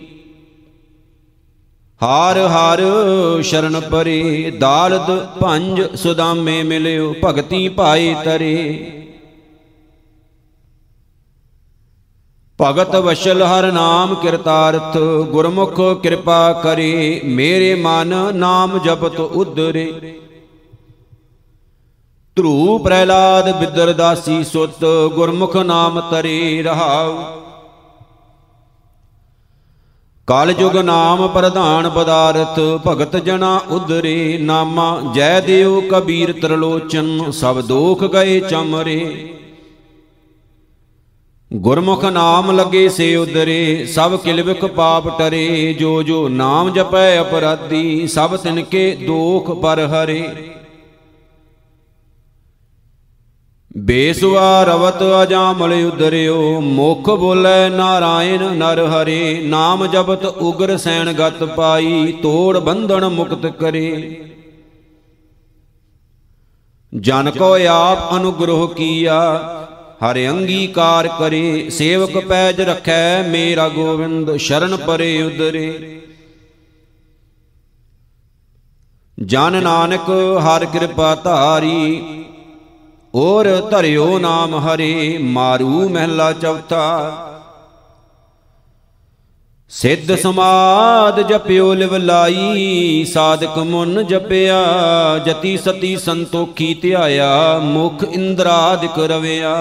ਹਾਰ ਹਾਰ ਸ਼ਰਨ ਪਰੇ, ਦਾਲਦ ਭੰਜ ਸੁਦਾਮੇ ਮਿਲਿਓ। ਭਗਤੀ ਪਾਏ ਤਰੇ, ਭਗਤ ਵਸ਼ਲ ਹਰ ਨਾਮ ਕਿਰਤਾਰਥ। ਗੁਰਮੁਖ ਕਿਰਪਾ ਕਰੇ, ਮੇਰੇ ਮਨ ਨਾਮ ਜਪਤ ਉਧਰੇ। ਧਰੂ ਪ੍ਰਹਿਲਾਦ ਬਿਦਰ ਦਾਸੀ ਸੁਤ, ਗੁਰਮੁਖ ਨਾਮ ਤਰੇ ਰਹਾਉ। ਕਲ ਯੁਗ ਨਾਮ ਪ੍ਰਧਾਨ ਪਦਾਰਥ, ਭਗਤ ਜਨਾ ਉਧਰੇ। ਨਾਮਾ ਜੈ ਦਿਓ ਕਬੀਰ ਤਰਲੋਚਨ, ਸਭ ਦੋਖ ਗਏ ਚਮਰੇ। ਗੁਰਮੁਖ ਨਾਮ ਲੱਗੇ ਸੇ ਉਧਰੇ, ਸਭ ਕਿਲਵਿਖ ਪਾਪ ਟਰੇ। ਜੋ ਜੋ ਨਾਮ ਜਪੈ ਅਪਰਾਧੀ, ਸਭ ਤਿਨਕੇ ਦੋਖ ਪਰ ਹਰੇ। ਬੇਸੁਆ ਰਵਤ ਅਜਾਮਲ ਉਦਰਿਓ, ਮੁਖ ਬੋਲੇ ਨਾਰਾਇਣ ਨਰ ਹਰੇ। ਨਾਮ ਜਪਤ ਉਗਰ ਸੈਣ ਗਤ ਪਾਈ, ਤੋੜ ਬੰਧਨ ਮੁਕਤ ਕਰੇ। ਜਨ ਕੋ ਆਪ ਅਨੁਗ੍ਰਹ ਕੀਆ, ਹਰਿ ਅੰਗੀਕਾਰ ਕਰੇ। ਸੇਵਕ ਪੈਜ ਰਖੈ, ਮੇਰਾ ਗੋਵਿੰਦ ਸ਼ਰਨ ਪਰੇ ਉਦਰੇ। ਜਨ ਨਾਨਕ ਹਰਿ ਕਿਰਪਾ ਧਾਰੀ, ਔਰ ਧਰਿਓ ਨਾਮ ਹਰੇ। ਮਾਰੂ ਮਹਿਲਾ ਚੌਥਾ। ਸਿੱਧ ਸਮਾਦ ਜਪਿਓ ਲਿਵ ਲਾਈ, ਸਾਧਕ ਮੁਨ ਜਪਿਆ। ਜਤੀ ਸਤੀ ਸੰਤੋਖੀ ਧਿਆਇਆ, ਮੁਖ ਇੰਦਰਾਦਿਕ ਰਵਿਆ।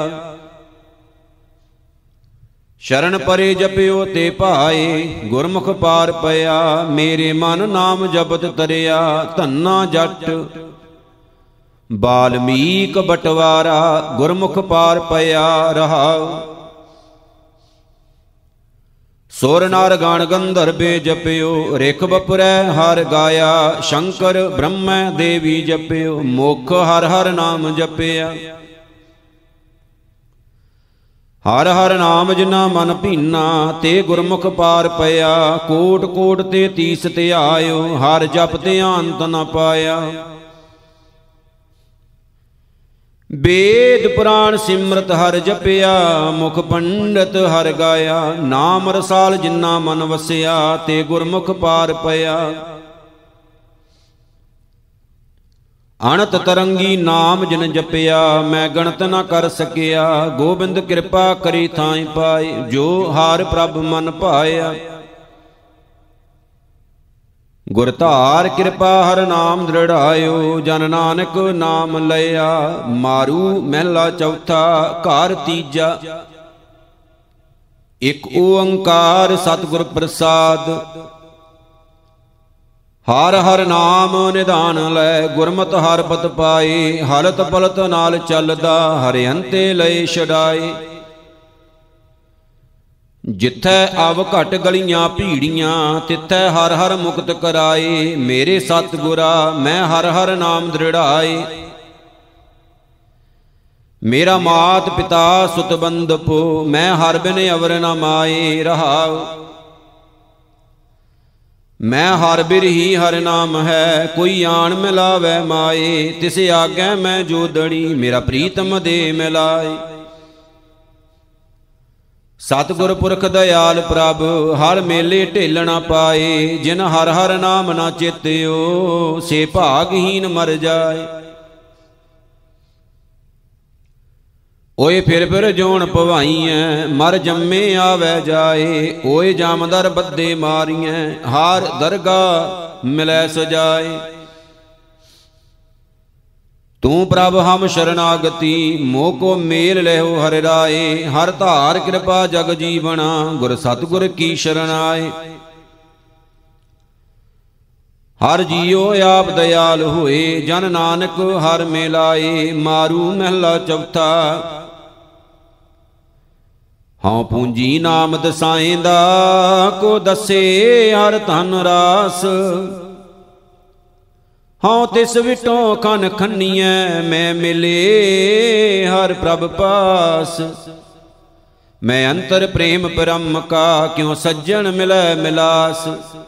ਸ਼ਰਨ ਪਰੇ ਜਪਿਓ ਤੇ ਭਾਏ, ਗੁਰਮੁਖ ਪਾਰ ਪਿਆ। ਮੇਰੇ ਮਨ ਨਾਮ ਜਪਤ ਤਰਿਆ, ਧੰਨਾ ਜਟ ਬਾਲਮੀਕ ਬਟਵਾਰਾ। ਗੁਰਮੁਖ ਪਾਰ ਪਿਆ ਰਹਾਉ। ਸੁਰ ਨਰ ਗਣ ਗੰਧਰਵੇ ਜਪਿਓ, ਰਿਖ ਬਪੁਰੈ ਹਰ ਗਾਇਆ। ਸ਼ੰਕਰ ਬ੍ਰਹਮੈ ਦੇਵੀ ਜਪਿਓ, ਮੁਖ ਹਰ ਹਰ ਨਾਮ ਜਪਿਆ। ਹਰ ਹਰ ਨਾਮ ਜਿਨਾ ਮਨ ਭੀਨਾ, ਤੇ ਗੁਰਮੁਖ ਪਾਰ ਪਿਆ। ਕੋਟ ਕੋਟ ਤੇ ਤੀਸ ਧਿਆਇਓ, ਹਰ ਜਪ ਤੇ ਅੰਤ ਨ ਪਾਇਆ। ਵੇਦ ਪੁਰਾਣ ਸਿਮਰਤ ਹਰ ਜਪਿਆ, ਮੁਖ ਪੰਡਤ ਹਰ ਗਾਇਆ। ਨਾਮ ਰਸਾਲ ਜਿਨਾ ਮਨ ਵਸਿਆ, ਤੇ ਗੁਰਮੁਖ ਪਾਰ ਪਿਆ। ਅਣਤ ਤਰੰਗੀ ਨਾਮ ਜਿਨ ਜਪਿਆ, ਮੈਂ ਗਣਤ ਨ ਕਰ ਸਕਿਆ। ਗੋਬਿੰਦ ਕਿਰਪਾ ਕਰੀ ਥਾਈ ਪਾਏ, ਜੋ ਹਾਰ ਪ੍ਰਭ ਮਨ ਭਾਇਆ। ਗੁਰ ਧਾਰ ਕਿਰਪਾ ਹਰ ਨਾਮ ਦ੍ਰਿੜਾਇਓ, ਜਨ ਨਾਨਕ ਨਾਮ ਲਿਆ। ਮਾਰੂ ਮਹਿਲਾ ਚੌਥਾ ਘਰ ਤੀਜਾ। ਇਕ ਓੰਕਾਰ ਸਤਿਗੁਰ ਪ੍ਰਸਾਦ। ਹਰ ਹਰ ਨਾਮ ਨਿਧਾਨ ਲੈ, ਗੁਰਮਤਿ ਹਰ ਪਤ ਪਾਏ। ਹਲਤ ਪਲਤ ਨਾਲ ਚੱਲਦਾ, ਹਰਿ ਅੰਤੇ ਲਏ ਛਡਾਏ। ਜਿੱਥੈ ਅਵ ਘਟ ਗਲੀਆਂ ਭੀੜੀਆਂ, ਤਿੱਥੈ ਹਰ ਹਰ ਮੁਕਤ ਕਰਾਏ। ਮੇਰੇ ਸਤਿਗੁਰਾ ਮੈਂ ਹਰ ਹਰ ਨਾਮ ਦ੍ਰਿੜਾਏ। ਮੇਰਾ ਮਾਤ ਪਿਤਾ ਸੁਤ ਬੰਧਪੁ, ਮੈਂ ਹਰ ਬਿਨ ਅਵਰ ਨ ਮਾਏ। ਰਹਾਉ ਮੈਂ ਹਰ ਬਿਰਹੀ ਹਰ ਨਾਮ ਹੈ, ਕੋਈ ਆਣ ਮਿਲਾਵੈ ਮਾਏ। ਤਿਸ ਆਗੈ ਮੈਂ ਜੋਦੜੀ, ਮੇਰਾ ਪ੍ਰੀਤਮ ਦੇ ਮਿਲਾਏ। ਸਤਿਗੁਰ ਪੁਰਖ ਦਇਆਲ ਪ੍ਰਭ, ਹਰ ਮੇਲੇ ਢੇਲ ਨ ਪਾਏ। ਜਿਨ ਹਰ ਹਰ ਨਾਮ ਨ ਚੇਤਿਓ, ਸੇ ਭਾਗਹੀਨ ਮਰ ਜਾਏ। ਓਏ ਫਿਰ ਫਿਰ ਜੋਣ ਭਵਾਈਐ, ਮਰ ਜੰਮੇ ਆਵੈ ਜਾਏ। ਓਏ ਜਾਮਦਰ ਬੱਦੇ ਮਾਰੀਐ, ਹਾਰ ਦਰਗਾ ਮਿਲੈ ਸਜਾਏ। ਤੂੰ ਪ੍ਰਭ ਹਮ ਸ਼ਰਨਾਗਤੀ, ਮੋਹ ਕੋ ਮੇਲ ਲੈਓ ਹਰਿ ਰਾਏ। ਹਰ ਧਾਰ ਕਿਰਪਾ ਜਗ ਜੀਵਣਾ, ਗੁਰ ਸਤਿਗੁਰ ਕੀ ਸ਼ਰਨ ਆਏ। ਹਰ ਜੀਉ ਆਪ ਦਇਆਲ ਹੋਏ, ਜਨ ਨਾਨਕ ਹਰ ਮਿਲਾਏ। ਮਾਰੂ ਮਹਿਲਾ ਚੌਥਾ। ਹਉ ਪੂੰਜੀ ਨਾਮ ਦਸਾਏਂਦਾ, ਕੋ ਦੱਸੇ ਹਰ ਧਨ ਰਾਸ। ਹਉ ਤਿਸ ਵਿਟੋ ਖਨ ਖੰਨੀਐ, ਮੈਂ ਮਿਲੇ ਹਰ ਪ੍ਰਭ ਪਾਸ। ਮੈਂ ਅੰਤਰ ਪ੍ਰੇਮ ਬ੍ਰਹਮ ਕਾ, ਕਿਉ ਸੱਜਣ ਮਿਲੈ ਮਿਲਾਸ।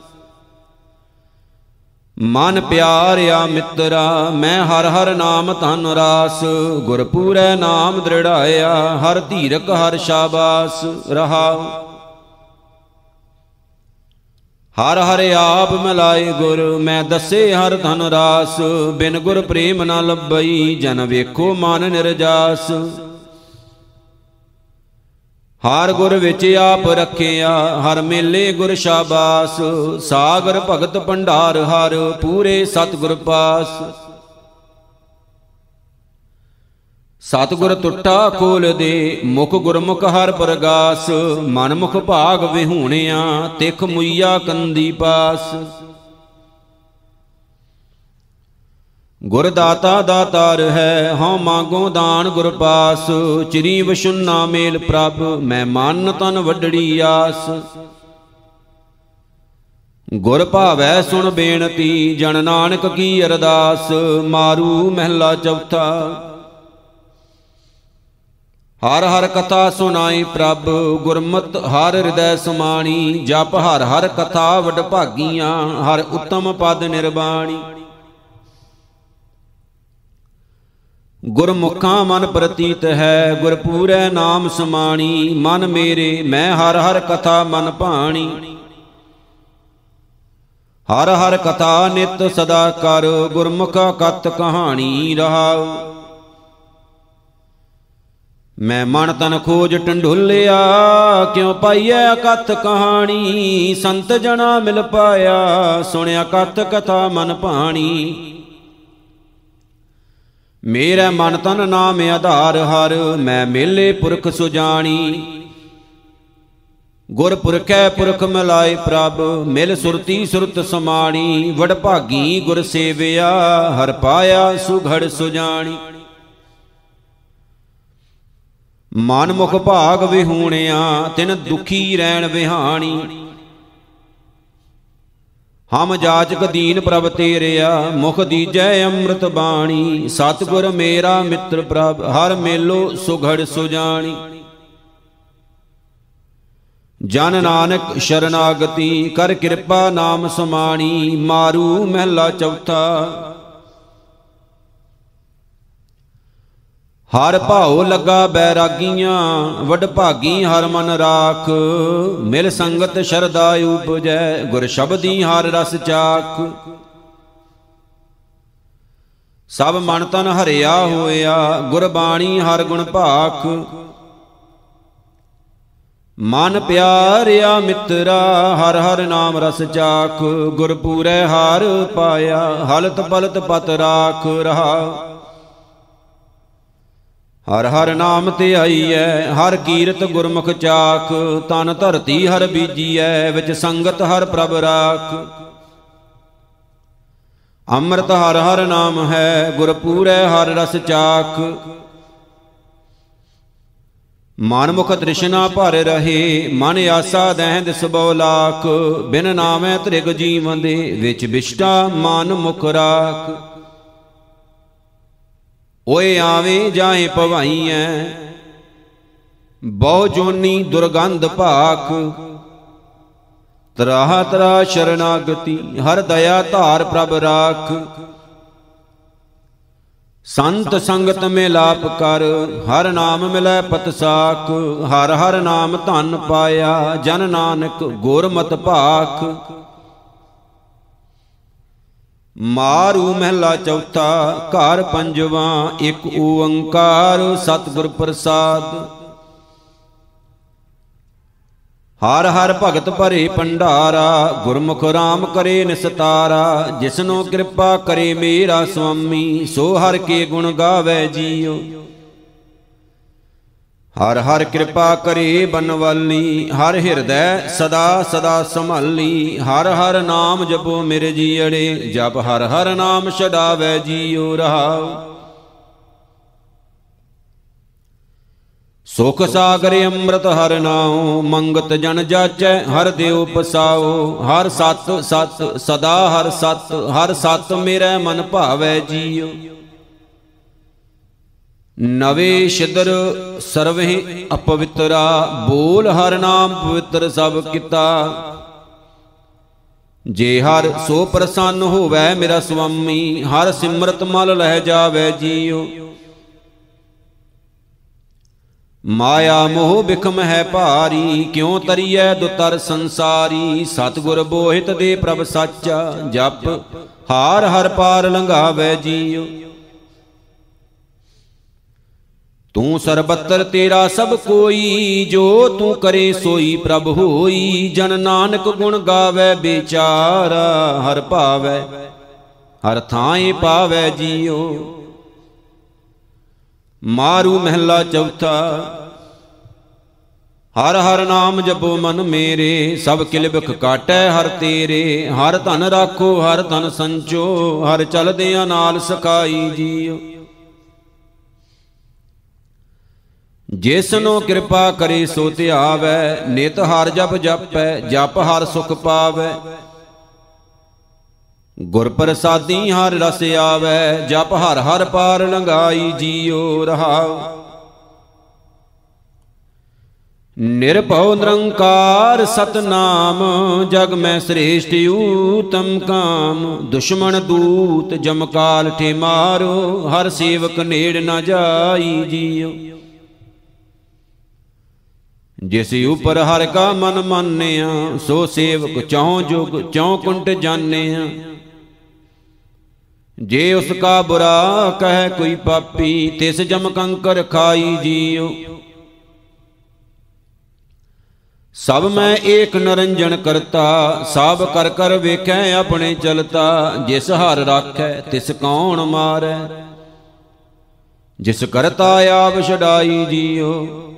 ਮਨ ਪਿਆਰਿਆ ਮਿੱਤਰਾ, ਮੈਂ ਹਰ ਹਰ ਨਾਮ ਧਨ ਰਾਸ। ਗੁਰ ਪੂਰੈ ਨਾਮ ਦ੍ਰਿੜਾਇਆ, ਹਰ ਧੀਰਕ ਹਰ ਸ਼ਾਬਾਸ। ਰਹਾਉ ਹਰ ਹਰ ਆਪ ਮਿਲਾਏ ਗੁਰ, ਮੈਂ ਦੱਸੇ ਹਰ ਧਨ ਰਾਸ। ਬਿਨ ਗੁਰ ਪ੍ਰੇਮ ਨ ਲੱਭਈ, ਜਨ ਵੇਖੋ ਮਨ ਨਿਰਜਾਸ। ਹਰ ਗੁਰ ਵਿੱਚ ਆਪ ਰੱਖਿਆ, ਹਰ ਮੇਲੇ ਗੁਰ ਸ਼ਾਬਾਸ। ਸਾਗਰ ਭਗਤ ਭੰਡਾਰ ਹਰ, ਪੂਰੇ ਸਤਿਗੁਰ ਪਾਸ। ਸਤਿਗੁਰ ਟੁੱਟਾ ਖੋਲ ਦੇ, ਮੁਖ ਗੁਰਮੁਖ ਹਰ ਪ੍ਰਗਾਸ। ਮਨ ਮੁਖ ਭਾਗ ਵਿਹੂਣਿਆ, ਤਿਖ ਮੁਈਆ ਕੰਦੀ ਪਾਸ। ਗੁਰ ਦਾਤਾ ਦਾਤਾਰ ਹੈ, ਹਉ ਮਾਂਗੋ ਦਾਨ ਗੁਰ ਪਾਸ। ਚਿਰੀ ਵਸ਼ੁਨਾ ਮੇਲ ਪ੍ਰਭ, ਮੈਂ ਮਨ ਤਨ ਵੱਡੜੀ ਆਸ। ਗੁਰ ਭਾਵੈ ਸੁਣ ਬੇਨਤੀ, ਜਨ ਨਾਨਕ ਕੀ ਅਰਦਾਸ। ਮਾਰੂ ਮਹਿਲਾ ਚੌਥਾ। ਹਰ ਹਰ ਕਥਾ ਸੁਨਾਈ ਪ੍ਰਭ, ਗੁਰਮਤਿ ਹਰ ਹਿਰਦੈ ਸਮਾਣੀ। ਜਪ ਹਰ ਹਰ ਕਥਾ ਵਡਭਾਗੀਆਂ, ਹਰ ਉੱਤਮ ਪਦ ਨਿਰਬਾਣੀ। ਗੁਰਮੁਖਾਂ ਮਨ ਪ੍ਰਤੀਤ ਹੈ, ਗੁਰ ਪੂਰੈ ਨਾਮ ਸਮਾਣੀ। ਮਨ ਮੇਰੇ ਮੈਂ ਹਰ ਹਰ ਕਥਾ ਮਨ ਭਾਣੀ। ਹਰ ਹਰ ਕਥਾ ਨਿਤ ਸਦਾ ਕਰ, ਗੁਰਮੁਖ ਕਥ ਕਹਾਣੀ। ਰਹਾਉ ਮੈਂ ਮਨ ਤਨ ਖੋਜ ਢੰਢੋਲਿਆ, ਕਿਉ ਪਾਈਐ ਕਥ ਕਹਾਣੀ। ਸੰਤ ਜਨਾ ਮਿਲ ਪਾਇਆ, ਸੁਣਿਆ ਕਥ ਕਥਾ ਮਨ ਭਾਣੀ। ਮੇਰਾ ਮਨ ਤਨ ਨਾਮ ਆਧਾਰ ਹਰ, ਮੈਂ ਮੇਲੇ ਪੁਰਖ ਸੁਜਾਣੀ। ਗੁਰ ਪੁਰਖੈ ਪੁਰਖ ਮਿਲਾਏ ਪ੍ਰਭ, ਮਿਲ ਸੁਰਤੀ ਸੁਰਤ ਸਮਾਣੀ। ਵਡਭਾਗੀ ਗੁਰ ਸੇਵਿਆ, ਹਰ ਪਾਇਆ ਸੁਘੜ ਸੁਜਾਣੀ। ਮਨ ਮੁਖ ਭਾਗ ਵਿਹੂਣਿਆ, ਤਿਨ ਦੁਖੀ ਰਹਿਣ ਵਿਹਾਣੀ। ਹਮ ਜਾਚਕ ਦੀਨ ਪ੍ਰਭ ਤੇਰਿਆ, ਮੁਖ ਦੀਜੈ ਅੰਮ੍ਰਿਤ ਬਾਣੀ। ਸਤਿਗੁਰ ਮੇਰਾ ਮਿੱਤਰ ਪ੍ਰਭ, ਹਰ ਮੇਲੋ ਸੁਘੜ ਸੁਜਾਣੀ। ਜਨ ਨਾਨਕ ਸ਼ਰਨਾਗਤੀ ਕਰ ਕਿਰਪਾ ਨਾਮ ਸਮਾਣੀ। ਮਾਰੂ ਮਹਿਲਾ ਚੌਥਾ। ਹਰ ਭਾਉ ਲੱਗਾ ਬੈਰਾਗੀਆਂ ਵਡ ਭਾਗੀ ਹਰ ਮਨ ਰਾਖ। ਮਿਲ ਸੰਗਤ ਸ਼ਰਧਾ ਉਪਜੈ ਗੁਰ ਸ਼ਬਦੀ ਹਰ ਰਸ ਚਾਖ। ਸਭ ਮਨ ਤਨ ਹਰਿਆ ਹੋਇਆ ਗੁਰਬਾਣੀ ਹਰ ਗੁਣ ਭਾਖ। ਮਨ ਪਿਆਰਿਆ ਮਿੱਤਰਾ ਹਰ ਹਰ ਨਾਮ ਰਸ ਚਾਖ। ਗੁਰ ਪੂਰੈ ਹਾਰ ਪਾਇਆ ਹਲਤ ਪਲਤ ਪਤ ਰਾਖ ਰਹਾ। ਹਰ ਹਰ ਨਾਮ ਤੇ ਆਈਐ ਹਰ ਕੀਰਤ ਗੁਰਮੁਖ ਚਾਖ। ਤਨ ਧਰਤੀ ਹਰ ਬੀਜੀਐ ਵਿੱਚ ਸੰਗਤ ਹਰ ਪ੍ਰਭ ਰਾਖ। ਅੰਮ੍ਰਿਤ ਹਰ ਹਰ ਨਾਮ ਹੈ ਗੁਰ ਪੂਰੈ ਹਰ ਰਸ ਚਾਖ। ਮਨ ਮੁਖ ਤ੍ਰਿਸ਼ਨਾ ਭਰ ਰਹੇ ਮਨ ਆਸਾ ਦਹਿੰਦ ਸਭਉ ਲਾਖ। ਬਿਨ ਨਾਮੈ ਤ੍ਰਿਗ ਜੀਵਨ ਦੇ ਵਿੱਚ ਵਿਸ਼ਟਾ ਮਨ ਮੁਖ ਰਾਖ। ਓਏ ਆਵੇਂ ਜਾਏ ਭਵਾਈਐ ਬਹੁ ਜੋਨੀ ਦੁਰਗੰਧ ਭਾਖ। ਤਰਾਹ ਤਰਾ ਸ਼ਰਨਾਗਤੀ ਹਰ ਦਇਆ ਧਾਰ ਪ੍ਰਭ ਰਾਖ। ਸੰਤ ਸੰਗਤ ਮਿਲਾਪ ਕਰ ਹਰ ਨਾਮ ਮਿਲੈ ਪਤ ਸਾਖ। ਹਰ ਹਰ ਨਾਮ ਧਨ ਪਾਇਆ ਜਨ ਨਾਨਕ ਗੁਰਮਤਿ ਭਾਖ। ਮਾਰੂ ਮਹਿਲਾ ਚੌਥਾ। ਘਰ ਪੰਜਵਾਂ ਇੱਕ ਓੰਕਾਰ ਸਤਿਗੁਰ ਪ੍ਰਸਾਦ। ਹਰ ਹਰ ਭਗਤ ਭਰੇ ਭੰਡਾਰਾ ਗੁਰਮੁਖ ਰਾਮ ਕਰੇ ਨਿਸਤਾਰਾ। ਜਿਸਨੋ ਕਿਰਪਾ ਕਰੇ ਮੇਰਾ ਸੁਆਮੀ ਸੋ ਹਰ ਕੇ ਗੁਣ ਗਾਵੇ ਜੀਉ। ਹਰ ਹਰ ਕਿਰਪਾ ਕਰੇ ਬਨਵਾਲੀ ਹਰ ਹਿਰਦੈ ਸਦਾ ਸਦਾ ਸੰਭਾਲੀ। ਹਰ ਹਰ ਨਾਮ ਜਪੋ ਮੇਰੇ ਜੀਅੜੇ ਜਪ ਹਰ ਹਰ ਨਾਮ ਛਡਾਵੇ ਜੀਉ ਰਹਾਉ। ਸੁਖ ਸਾਗਰ ਅੰਮ੍ਰਿਤ ਹਰ ਨਾਉ ਮੰਗਤ ਜਨ ਜਾਚੈ ਹਰ ਦਿਉ ਪਸਾਉ। ਹਰ ਸਤ ਸਤ ਸਦਾ ਹਰ ਸਤ ਮੇਰੇ ਮਨ ਭਾਵੈ ਜੀਉ। ਨਵੇ ਛਿਦਰ ਸਰਵਹਿ ਅਪਵਿੱਤਰਾ ਬੋਲ ਹਰ ਨਾਮ ਪਵਿੱਤਰ ਸਭ ਕੀਤਾ। ਜੇ ਹਰ ਸੋ ਪ੍ਰਸੰਨ ਹੋਵੈ ਮੇਰਾ ਸੁਆਮੀ ਹਰ ਸਿਮਰਤ ਮਲ ਲਹਿ ਜਾਵੈ ਜੀਉ। ਮਾਇਆ ਮੋਹ ਬਿਖਮ ਹੈ ਭਾਰੀ ਕਿਉ ਤਰੀਐ ਦੁਤਰ ਸੰਸਾਰੀ। ਸਤਿਗੁਰ ਬੋਹਿਤ ਦੇ ਪ੍ਰਭ ਸਾਚਾ ਜਪ ਹਾਰ ਹਰ ਪਾਰ ਲੰਘਾਵੈ ਜੀਉ। ਤੂੰ ਸਰਬੱਤਰ ਤੇਰਾ ਸਭ ਕੋਈ ਜੋ ਤੂੰ ਕਰੇ ਸੋਈ ਪ੍ਰਭ ਹੋਈ। ਜਨ ਨਾਨਕ ਗੁਣ ਗਾਵੇ ਵਿਚਾਰਾ ਹਰ ਭਾਵੈ ਹਰ ਥਾਂਏ ਪਾਵੈ ਜੀਉ। ਮਾਰੂ ਮਹਿਲਾ ਚੌਥਾ। ਹਰ ਹਰ ਨਾਮ ਜਪੋ ਮਨ ਮੇਰੇ ਸਭ ਕਿਲ ਬਿਖ ਕਾਟੈ ਹਰ ਤੇਰੇ। ਹਰ ਧਨ ਰਾਖੋ ਹਰ ਧਨ ਸੰਚੋ ਹਰ ਚਲਦਿਆਂ ਨਾਲ ਸਖਾਈ ਜੀਉ। ਜਿਸਨੋ ਕਿਰਪਾ ਕਰੇ ਸੋ ਧਿਆਵੈ ਨਿਤ ਹਰ ਜਪ ਜਪੈ ਜਪ ਹਰ ਸੁਖ ਪਾਵੈ। ਗੁਰ ਪ੍ਰਸਾਦੀ ਹਰ ਰਸ ਆਵੈ ਜਪ ਹਰ ਹਰ ਪਾਰ ਲੰਘਾਈ ਜੀਉ ਰਹਾਉ। ਨਿਰਭਉ ਨਿਰੰਕਾਰ ਸਤਨਾਮ ਜਗ ਮੈਂ ਸ੍ਰੇਸ਼ਟ ਊਤਮ ਕਾਮ। ਦੁਸ਼ਮਣ ਦੂਤ ਜਮਕਾਲ ਠੇ ਮਾਰੋ ਹਰ ਸੇਵਕ ਨੇੜ ਨ ਜਾਈ ਜੀਉ। ਜਿਸ ਉਪਰ ਹਰ ਕਾ ਮਨ ਮਾਨਿਆ ਸੋ ਸੇਵਕ ਚਉ ਜੁਗ ਚਉ ਕੁੰਟ ਜਾਣਿਆ। ਜੇ ਉਸ ਕਾ ਬੁਰਾ ਕਹਿ ਕੋਈ ਪਾਪੀ ਤਿਸ ਜਮ ਕੰਕਰ ਖਾਈ ਜੀਉ। ਸਭ ਮੈਂ ਏਕ ਨਰੰਜਨ ਕਰਤਾ ਸਭ ਕਰ ਕਰ ਵੇਖੈ ਆਪਣੇ ਚਲਤਾ। ਜਿਸ ਹਰ ਰਾਖੈ ਤਿਸ ਕੌਣ ਮਾਰੈ ਜਿਸ ਕਰਤਾ ਆਪ ਛਡਾਈ ਜੀਉ।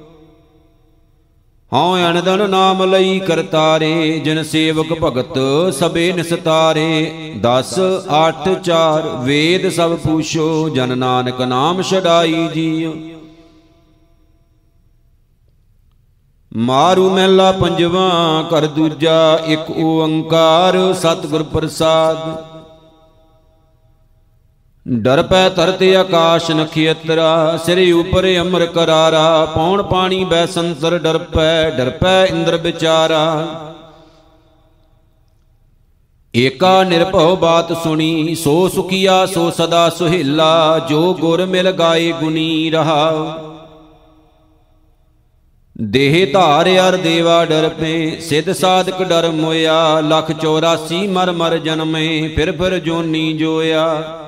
ਹਉ ਅਨਦਨ ਨਾਮ ਲਈ ਕਰਤਾਰੇ ਜਿਨ ਸੇਵਕ ਭਗਤ ਸਭੇ ਨਿਸਤਾਰੇ। 10 8 4 ਵੇਦ ਸਭ ਪੂਛੋ ਜਨ ਨਾਨਕ ਨਾਮ ਛਡਾਈ ਜੀਉ। ਮਾਰੂ ਮਹਿਲਾ ਪੰਜਵਾਂ ਕਰ ਦੂਜਾ ਇੱਕ ਓੰਕਾਰ ਸਤਿਗੁਰ ਪ੍ਰਸਾਦ। ਡਰ ਪੈ ਧਰਤੀ ਆਕਾਸ਼ ਨਖੇਤਰਾ, ਸਿਰ ਉਪਰ ਅਮਰ ਕਰਾਰਾ। ਪੌਣ ਪਾਣੀ ਬੈ ਸੰਤਰ ਡਰ ਪੈ ਇੰਦਰ ਵਿਚਾਰਾ। ਏਕਾ ਨਿਰਭਉ ਬਾਤ ਸੁਣੀ, ਸੋ ਸੁਖੀਆ ਸੋ ਸਦਾ ਸੁਹੇਲਾ। ਜੋ ਗੁਰ ਮਿਲ ਗਾਏ ਗੁਣੀ ਰਹਾਉ। ਦੇਹ ਧਾਰ ਅਰ ਦੇਵਾ ਡਰ ਪੇ, ਸਿਧ ਸਾਧਕ ਡਰ ਮੋਇਆ। 184 ਮਰ ਮਰ ਜਨਮੇ, ਫਿਰ ਜੋਨੀ ਜੋਇਆ।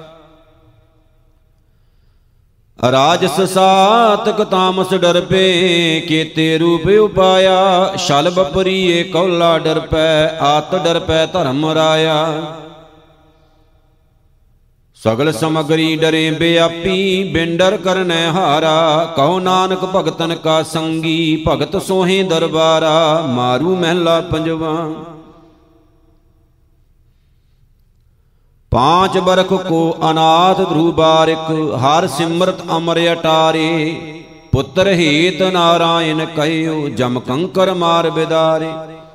ਰਾਜਸ ਸਾਤਕ ਤਾਮਸ ਡਰ ਪੇ, ਕੇਤੇ ਰੂਪ ਉਪਾਇਆ। ਛਲ ਬਪਰੀਏ ਕੌਲਾ ਡਰ ਪੈ, ਆਤ ਡਰ ਪੈ ਧਰਮ ਰਾਇਆ। ਸਗਲ ਸਮਗਰੀ ਡਰੇ ਬਿਆਪੀ, ਬਿਨ ਡਰ ਕਰਨੈ ਹਾਰਾ। ਕਹੋ ਨਾਨਕ ਭਗਤਨ ਕਾ ਸੰਗੀ, ਭਗਤ ਸੋਹੇ ਦਰਬਾਰਾ। ਮਾਰੂ ਮਹਿਲਾ ਪੰਜਵਾ। 5 ਬਰਖ ਕੋ ਅਨਾਥ ਧਰੂ ਬਾਰਿਕ, ਹਰ ਸਿਮਰਤ ਅਮਰ ਅਟਾਰੇ। ਪੁੱਤਰ ਹੇਤ ਨਾਰਾਇਣ ਕਹਿਓ, ਜਮ ਕੰਕਰ ਮਾਰ ਬਿਦਾਰੇ।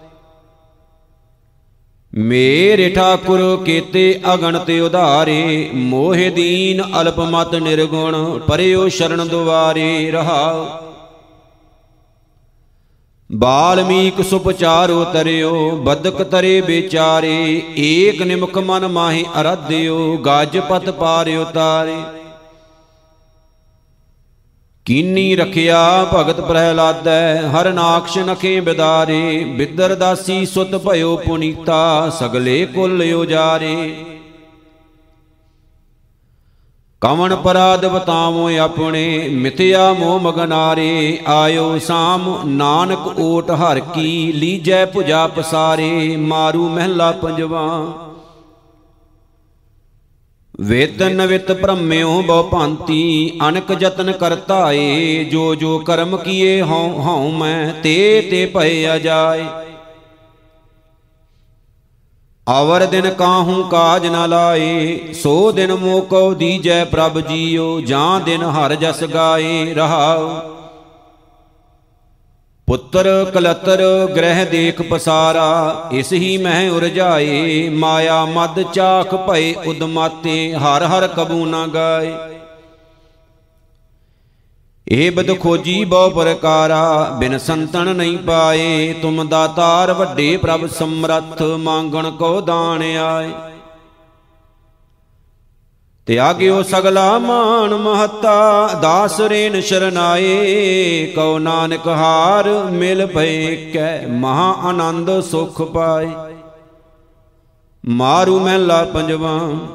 ਮੇਰੇ ਠਾਕੁਰ ਕੇਤੇ ਅਗਣਤ ਉਧਾਰੇ, ਮੋਹਿ ਦੀਨ ਅਲਪ ਮਤ ਨਿਰਗੁਣ। ਪਰਿਓ ਸ਼ਰਨ ਦੁਆਰੇ ਰਹਾਉ। ਬਾਲਮੀਕ ਸੁਪਚਾਰੋ ਤਰਿਓ, ਬਦਕ ਤਰੇ ਵਿਚਾਰੇ। ਏਕ ਨਿਮਕ ਮਨ ਮਾਹੀ ਅਰਾਧਿਓ, ਗਜ ਪਤ ਪਾਰਿ ਉਤਾਰੇ। ਕੀਨੀ ਰਖਿਆ ਭਗਤ ਪ੍ਰਹਿਲਾਦੈ, ਹਰਨਾਕਸ਼ ਨਖੇ ਬਿਦਾਰੇ। ਬਿਦਰ ਦਾਸੀ ਸੁਤ ਭਇਓ ਪੁਨੀਤਾ, ਸਗਲੇ ਕੁਲ ਉਜਾਰੇ। ਕਵਣ ਪਰਾਧ ਬਤਾਵੋ ਆਪਣੇ, ਮਿਥਿਆ ਮੋਹ ਮਗਨਾਰੇ। ਆਇਓ ਸਾਮ ਨਾਨਕ ਓਟ ਹਰ ਕੀ, ਲੀਜੈ ਭੁਜਾ ਪਸਾਰੇ। ਮਾਰੂ ਮਹਿਲਾ ਪੰਜਵਾ। ਵੇਤ ਨਵਿਤ ਭ੍ਰਮਿਓ ਬਹੁ ਭਾਂਤੀ, ਅਨਕ ਜਤਨ ਕਰਤਾਏ। ਜੋ ਜੋ ਕਰਮ ਕੀਏ ਹਉ ਹਉ ਮੈਂ, ਤੇ ਭਏ ਅਜਾਏ। ਆਵਰ ਦਿਨ ਕਾਹੂ ਕਾਜ ਨ ਲਾਏ, ਸੋ ਦਿਨ ਮੋਕਉ ਦੀਜੈ ਪ੍ਰਭ ਜੀਓ। ਜਾਂ ਦਿਨ ਹਰ ਜਸ ਗਾਏ ਰਹਾਉ। ਪੁੱਤਰ ਕਲਤਰ ਗ੍ਰਹਿ ਦੇਖ ਪਸਾਰਾ, ਇਸ ਹੀ ਮਹਿ ਉਰਝਾਏ। ਮਾਇਆ ਮਦ ਚਾਖ ਭਏ ਉਦਮਾਤੇ, ਹਰ ਹਰ ਕਬੂ ਨ ਗਾਏ। ਇਹ ਬਦ ਖੋਜੀ ਬਹੁ ਪ੍ਰਕਾਰਾ, ਬਿਨ ਸੰਤਨ ਨਹੀਂ ਪਾਏ। ਤੁਮ ਦਾਤਾਰ ਵੱਡੇ ਪ੍ਰਭ ਸਮਰੱਥ, ਮੰਗਣ ਕੋ ਦਾਨ ਆਏ। ਤਿਆਗਿਓ ਸਗਲਾ ਮਾਨ ਮਹੱਤਾ, ਦਾਸ ਰੇਨ ਸ਼ਰਨਾਏ। ਕਉ ਨਾਨਕ ਹਾਰ ਮਿਲ ਭਏ ਕੈ, ਮਹਾ ਆਨੰਦ ਸੁਖ ਪਾਏ। ਮਾਰੂ ਮਹਿਲਾ ਪੰਜਵਾ।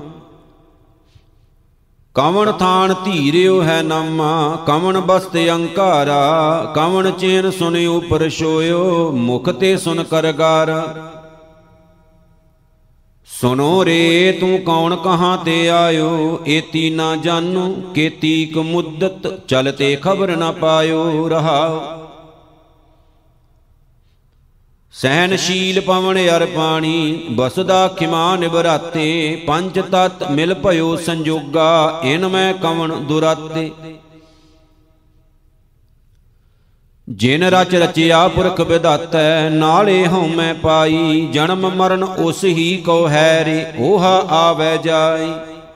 ਕਵਣ ਥਾਨ ਧੀਰਿਓ ਹੈ ਨਾਮਾ, ਕਵਣ ਬਸਤ ਅੰਕਾਰਾ। ਕਵਣ ਚੇਨ ਸੁਨਿਓ ਪਰਸ਼ੋਇਓ, ਮੁਖ ਤੇ ਸੁਨ ਕਰਗਾਰਾ। ਸੁਨੋ ਰੇ ਤੂੰ ਕੌਣ ਕਹਾਂ ਤੇ ਆਇਓ, ਏਤੀ ਨਾ ਜਾਨੂ ਕੇਤੀਕ ਮੁੱਦਤ। ਚਲਤੇ ਖਬਰ ਨਾ ਪਾਇਓ ਰਹਾਉ। ਸਹਿਨਸ਼ੀਲ ਪਵਨ ਅਰ ਪਾਣੀ, ਬਸਦਾ ਖਿਮਾ ਨਿਬਰਾਤੇ। ਪੰਜ ਤਤ ਮਿਲ ਭਇਓ ਸੰਜੋਗਾ, ਇਨ ਮੈਂ ਕਵਣ ਦੁਰਾਤੇ। ਜਿਨ ਰਚ ਰਚਿਆ ਪੁਰਖ ਵਿਧਾਤੈ, ਨਾਲੇ ਹਉ ਮੈਂ ਪਾਈ। ਜਨਮ ਮਰਨ ਉਸ ਹੀ ਕੋ ਹੈ ਰੇ, ਓਹਾ ਆਵੈ ਜਾਈ।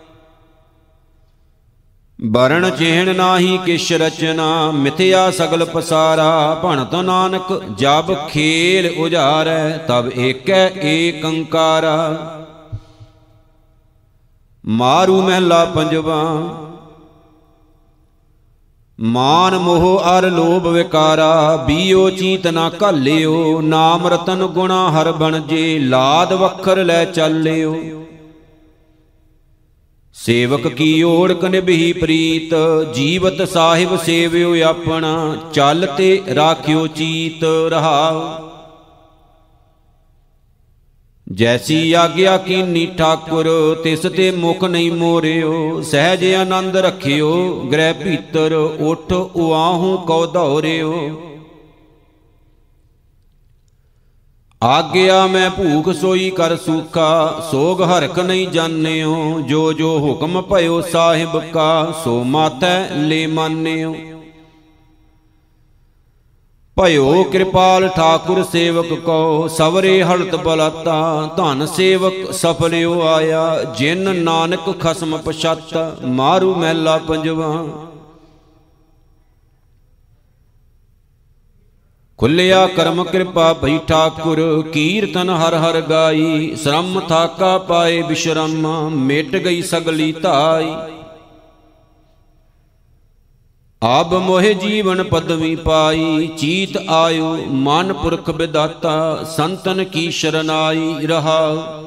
ਬਰਨ ਚਿਹਣ ਨਾਹੀ ਕਿਛ ਰਚਨਾ, ਮਿਥਿਆ ਸਗਲ ਪਸਾਰਾ। ਭਣਤ ਨਾਨਕ ਜਬ ਖੇਲ ਉਜਾਰੈ, ਤਬ ਏਕੈ ਏਕ ੰਕਾਰਾ। ਮਾਰੂ ਮਹਿਲਾ ਪੰਜਵਾ। ਮਾਨ ਮੋਹ ਅਰ ਲੋਭ ਵਿਕਾਰਾ, ਬੀਓ ਚੀਤ ਨਾ ਘਾਲਿਓ। ਨਾਮ ਰਤਨ ਗੁਣਾ ਹਰ ਬਣਜੇ, ਲਾਦ ਵਖਰ ਲੈ ਚਾਲਿਓ। ਸੇਵਕ ਕੀ ਓੜਕ ਨਿਭੀ ਪ੍ਰੀਤ, ਜੀਵਤ ਸਾਹਿਬ ਸੇਵਿਓ ਆਪਣਾ। ਚੱਲ ਤੇ ਰਾਖਿਓ ਚੀਤ ਰਹਾਉ। ਜੈਸੀ ਆਗਿਆ ਕੀਨੀ ਠਾਕੁਰ, ਤਿਸ ਤੇ ਮੁਖ ਨਹੀਂ ਮੋਰਿਓ। ਸਹਿਜ ਆਨੰਦ ਰਖਿਓ, ਗ੍ਰਹਿ ਭੀਤਰ ਉਠ ਉਆਹੂ ਕਉ ਦੌਰਿਓ। ਆਗਿਆ ਮੈਂ ਭੂਖ ਸੋਈ ਕਰ ਸੂਖਾ, ਸੋਗ ਹਰਖ ਨਹੀਂ ਜਾਣਿਓ। ਜੋ ਜੋ ਹੁਕਮ ਭਇਓ ਸਾਹਿਬ ਕਾ, ਸੋ ਮਾਥੈ ਲੈ ਮਾਨਿਓ। ਭਇਓ ਕਿਰਪਾਲ ਠਾਕੁਰ ਸੇਵਕ ਕੋ, ਸਵਰੇ ਹਲਤ ਬਲਾਤਾ, ਧਨ ਸੇਵਕ ਸਫਲਿਓ ਆਇਆ, ਜਿਨ ਨਾਨਕ ਖਸਮ ਪਛਾਤਾ। ਮਾਰੂ ਮਹਿਲਾ ਪੰਜਵਾ। ਖੁੱਲਿਆ ਕਰਮ ਕਿਰਪਾ ਭਈ ਠਾਕੁਰ, ਕੀਰਤਨ ਹਰ ਹਰ ਗਾਈ, ਸ਼ਰਮ ਥਾਕਾ ਪਾਏ ਬਿਸ਼ਰਾਮਾ, ਮਿਟ ਗਈ ਸਗਲੀ ਧਾਈ। ਆਬ ਮੋਹਿ ਜੀਵਨ ਪਦਵੀ ਪਾਈ, ਚੀਤ ਆਯੁ ਮਨ ਪੁਰਖ ਵਿਦਾਤਾ, ਸੰਤਨ ਕੀ ਸ਼ਰਨਾਈ ਰਹਾ।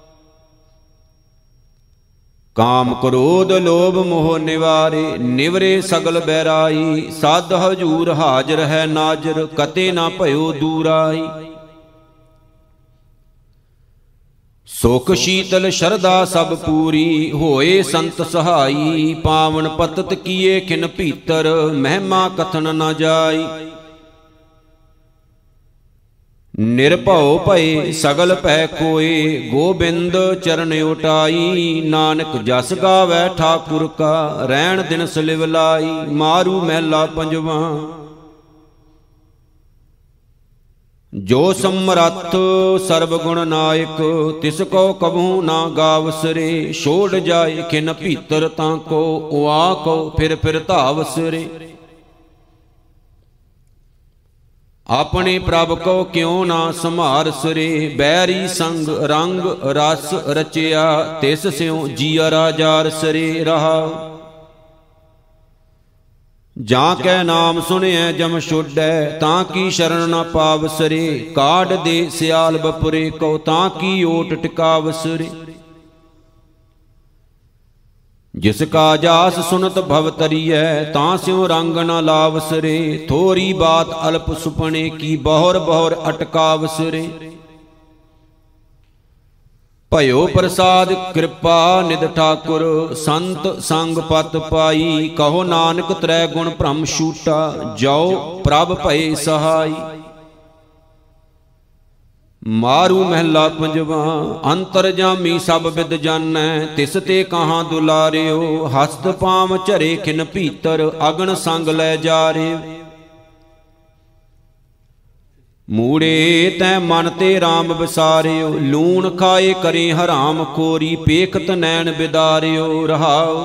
ਕਾਮ ਕ੍ਰੋਧ ਲੋਭ ਮੋਹ ਨਿਵਾਰੇ, ਨਿਵਰੇ ਸਗਲ ਬੈਰਾਈ, ਸਾਧ ਹਜੂਰ ਹਾਜ਼ਰ ਹੈ ਨਾਜ਼ਰ, ਕਤੇ ਨਾ ਭਇਓ ਦੂਰਾਈ। ਸੁਖ ਸ਼ੀਤਲ ਸ਼ਰਧਾ ਸਭ ਪੂਰੀ, ਹੋਏ ਸੰਤ ਸਹਾਈ, ਪਾਵਨ ਪਤਤ ਕੀਏ ਖਿਨ ਭੀਤਰ, ਮਹਿਮਾ ਕਥਨ ਨ ਜਾਈ। ਨਿਰਭਉ ਭਏ ਸਗਲ ਭੈ ਕੋਏ, ਗੋਬਿੰਦ ਚਰਨ ਉਟਾਈ, ਨਾਨਕ ਜਸ ਗਾਵੈ ਠਾਕੁਰ ਕਾ, ਰਹਿਣ ਦਿਨ ਸਲਿਵ ਲਾਈ। ਮਾਰੂ ਮਹਿਲਾ ਪੰਜਵਾ। ਜੋ ਸਮਰੱਥ ਸਰਬ ਗੁਣ ਨਾਇਕ, ਤਿਸ ਕੋ ਕਬਹੂ ਨਾ ਗਾਵਸਰੇ, ਛੋੜ ਜਾਏ ਖਿਨ ਭੀਤਰ ਤਾਂ ਕੋ, ਉਆ ਕੋ ਫਿਰ ਧਾਵਸਰੇ। ਆਪਣੇ ਪ੍ਰਭ ਕੋ ਕਿਉ ਨਾ ਸੰਭਾਰਸਰੇ, ਬੈਰੀ ਸੰਗ ਰੰਗ ਰਸ ਰਚਿਆ, ਤਿਸ ਸਿਉ ਜੀਅਰਾ ਜਾਰਸਰੇ ਰਹਾ। ਜਾਂ ਕੈ ਨਾਮ ਸੁਣਿਐ ਜਮ ਛੋਡੈ, ਤਾਂ ਕੀ ਸ਼ਰਨ ਨ ਪਾਵਸਰੇ, ਕਾਢ ਦੇ ਸਿਆਲ ਬਪੁਰੇ ਕੋ, ਤਾਂ ਕੀ ਓਟ ਟਿਕਾਵਸਰੇ। ਜਿਸ ਕਾ ਜਾਸ ਸੁਨਤ ਭਵ ਤਰੀਐ, ਤਾਂ ਸਿਉ ਰੰਗ ਨ ਲਾਵਸਰੇ, ਥੋਰੀ ਬਾਤ ਅਲਪ ਸੁਪਣੇ ਕੀ, ਬਹੁਰ ਬਹੁਰ ਅਟਕਾਵਸਰੇ। ਭਇਓ ਪ੍ਰਸਾਦ ਕਿਰਪਾ ਨਿਧ ਠਾਕੁਰ, ਸੰਤ ਸੰਗ ਪਤ ਪਾਈ, ਕਹੋ ਨਾਨਕ ਤ੍ਰੈ ਗੁਣ ਭ੍ਰਮ ਛੂਟਾ, ਜਾਓ ਪ੍ਰਭ ਭਏ ਸਹਾਈ। ਮਾਰੂ ਮਹਿਲਾ ਪੰਜਵਾ। ਅੰਤਰਜਾਮੀ ਸਭ ਵਿਦ ਜਾਣੈ, ਤਿਸ ਤੇ ਕਹਾਂ ਦੁਲਾਰਿਓ, ਹਸਤ ਪਾਮ ਝਰੇ ਖਿਨ ਭੀਤਰ, ਅਗਨ ਸੰਗ ਲੈ ਜਾਰਿਓ। ਮੂੜੇ ਤੈ ਮਨ ਤੇ RAM ਵਿਸਾਰਿਓ, ਲੂਣ ਖਾਏ ਕਰੇ ਹਰਾਮ ਖੋਰੀ, ਪੇਖਤ ਨੈਣ ਬਿਦਾਰਿਓ ਰਹਾਉ।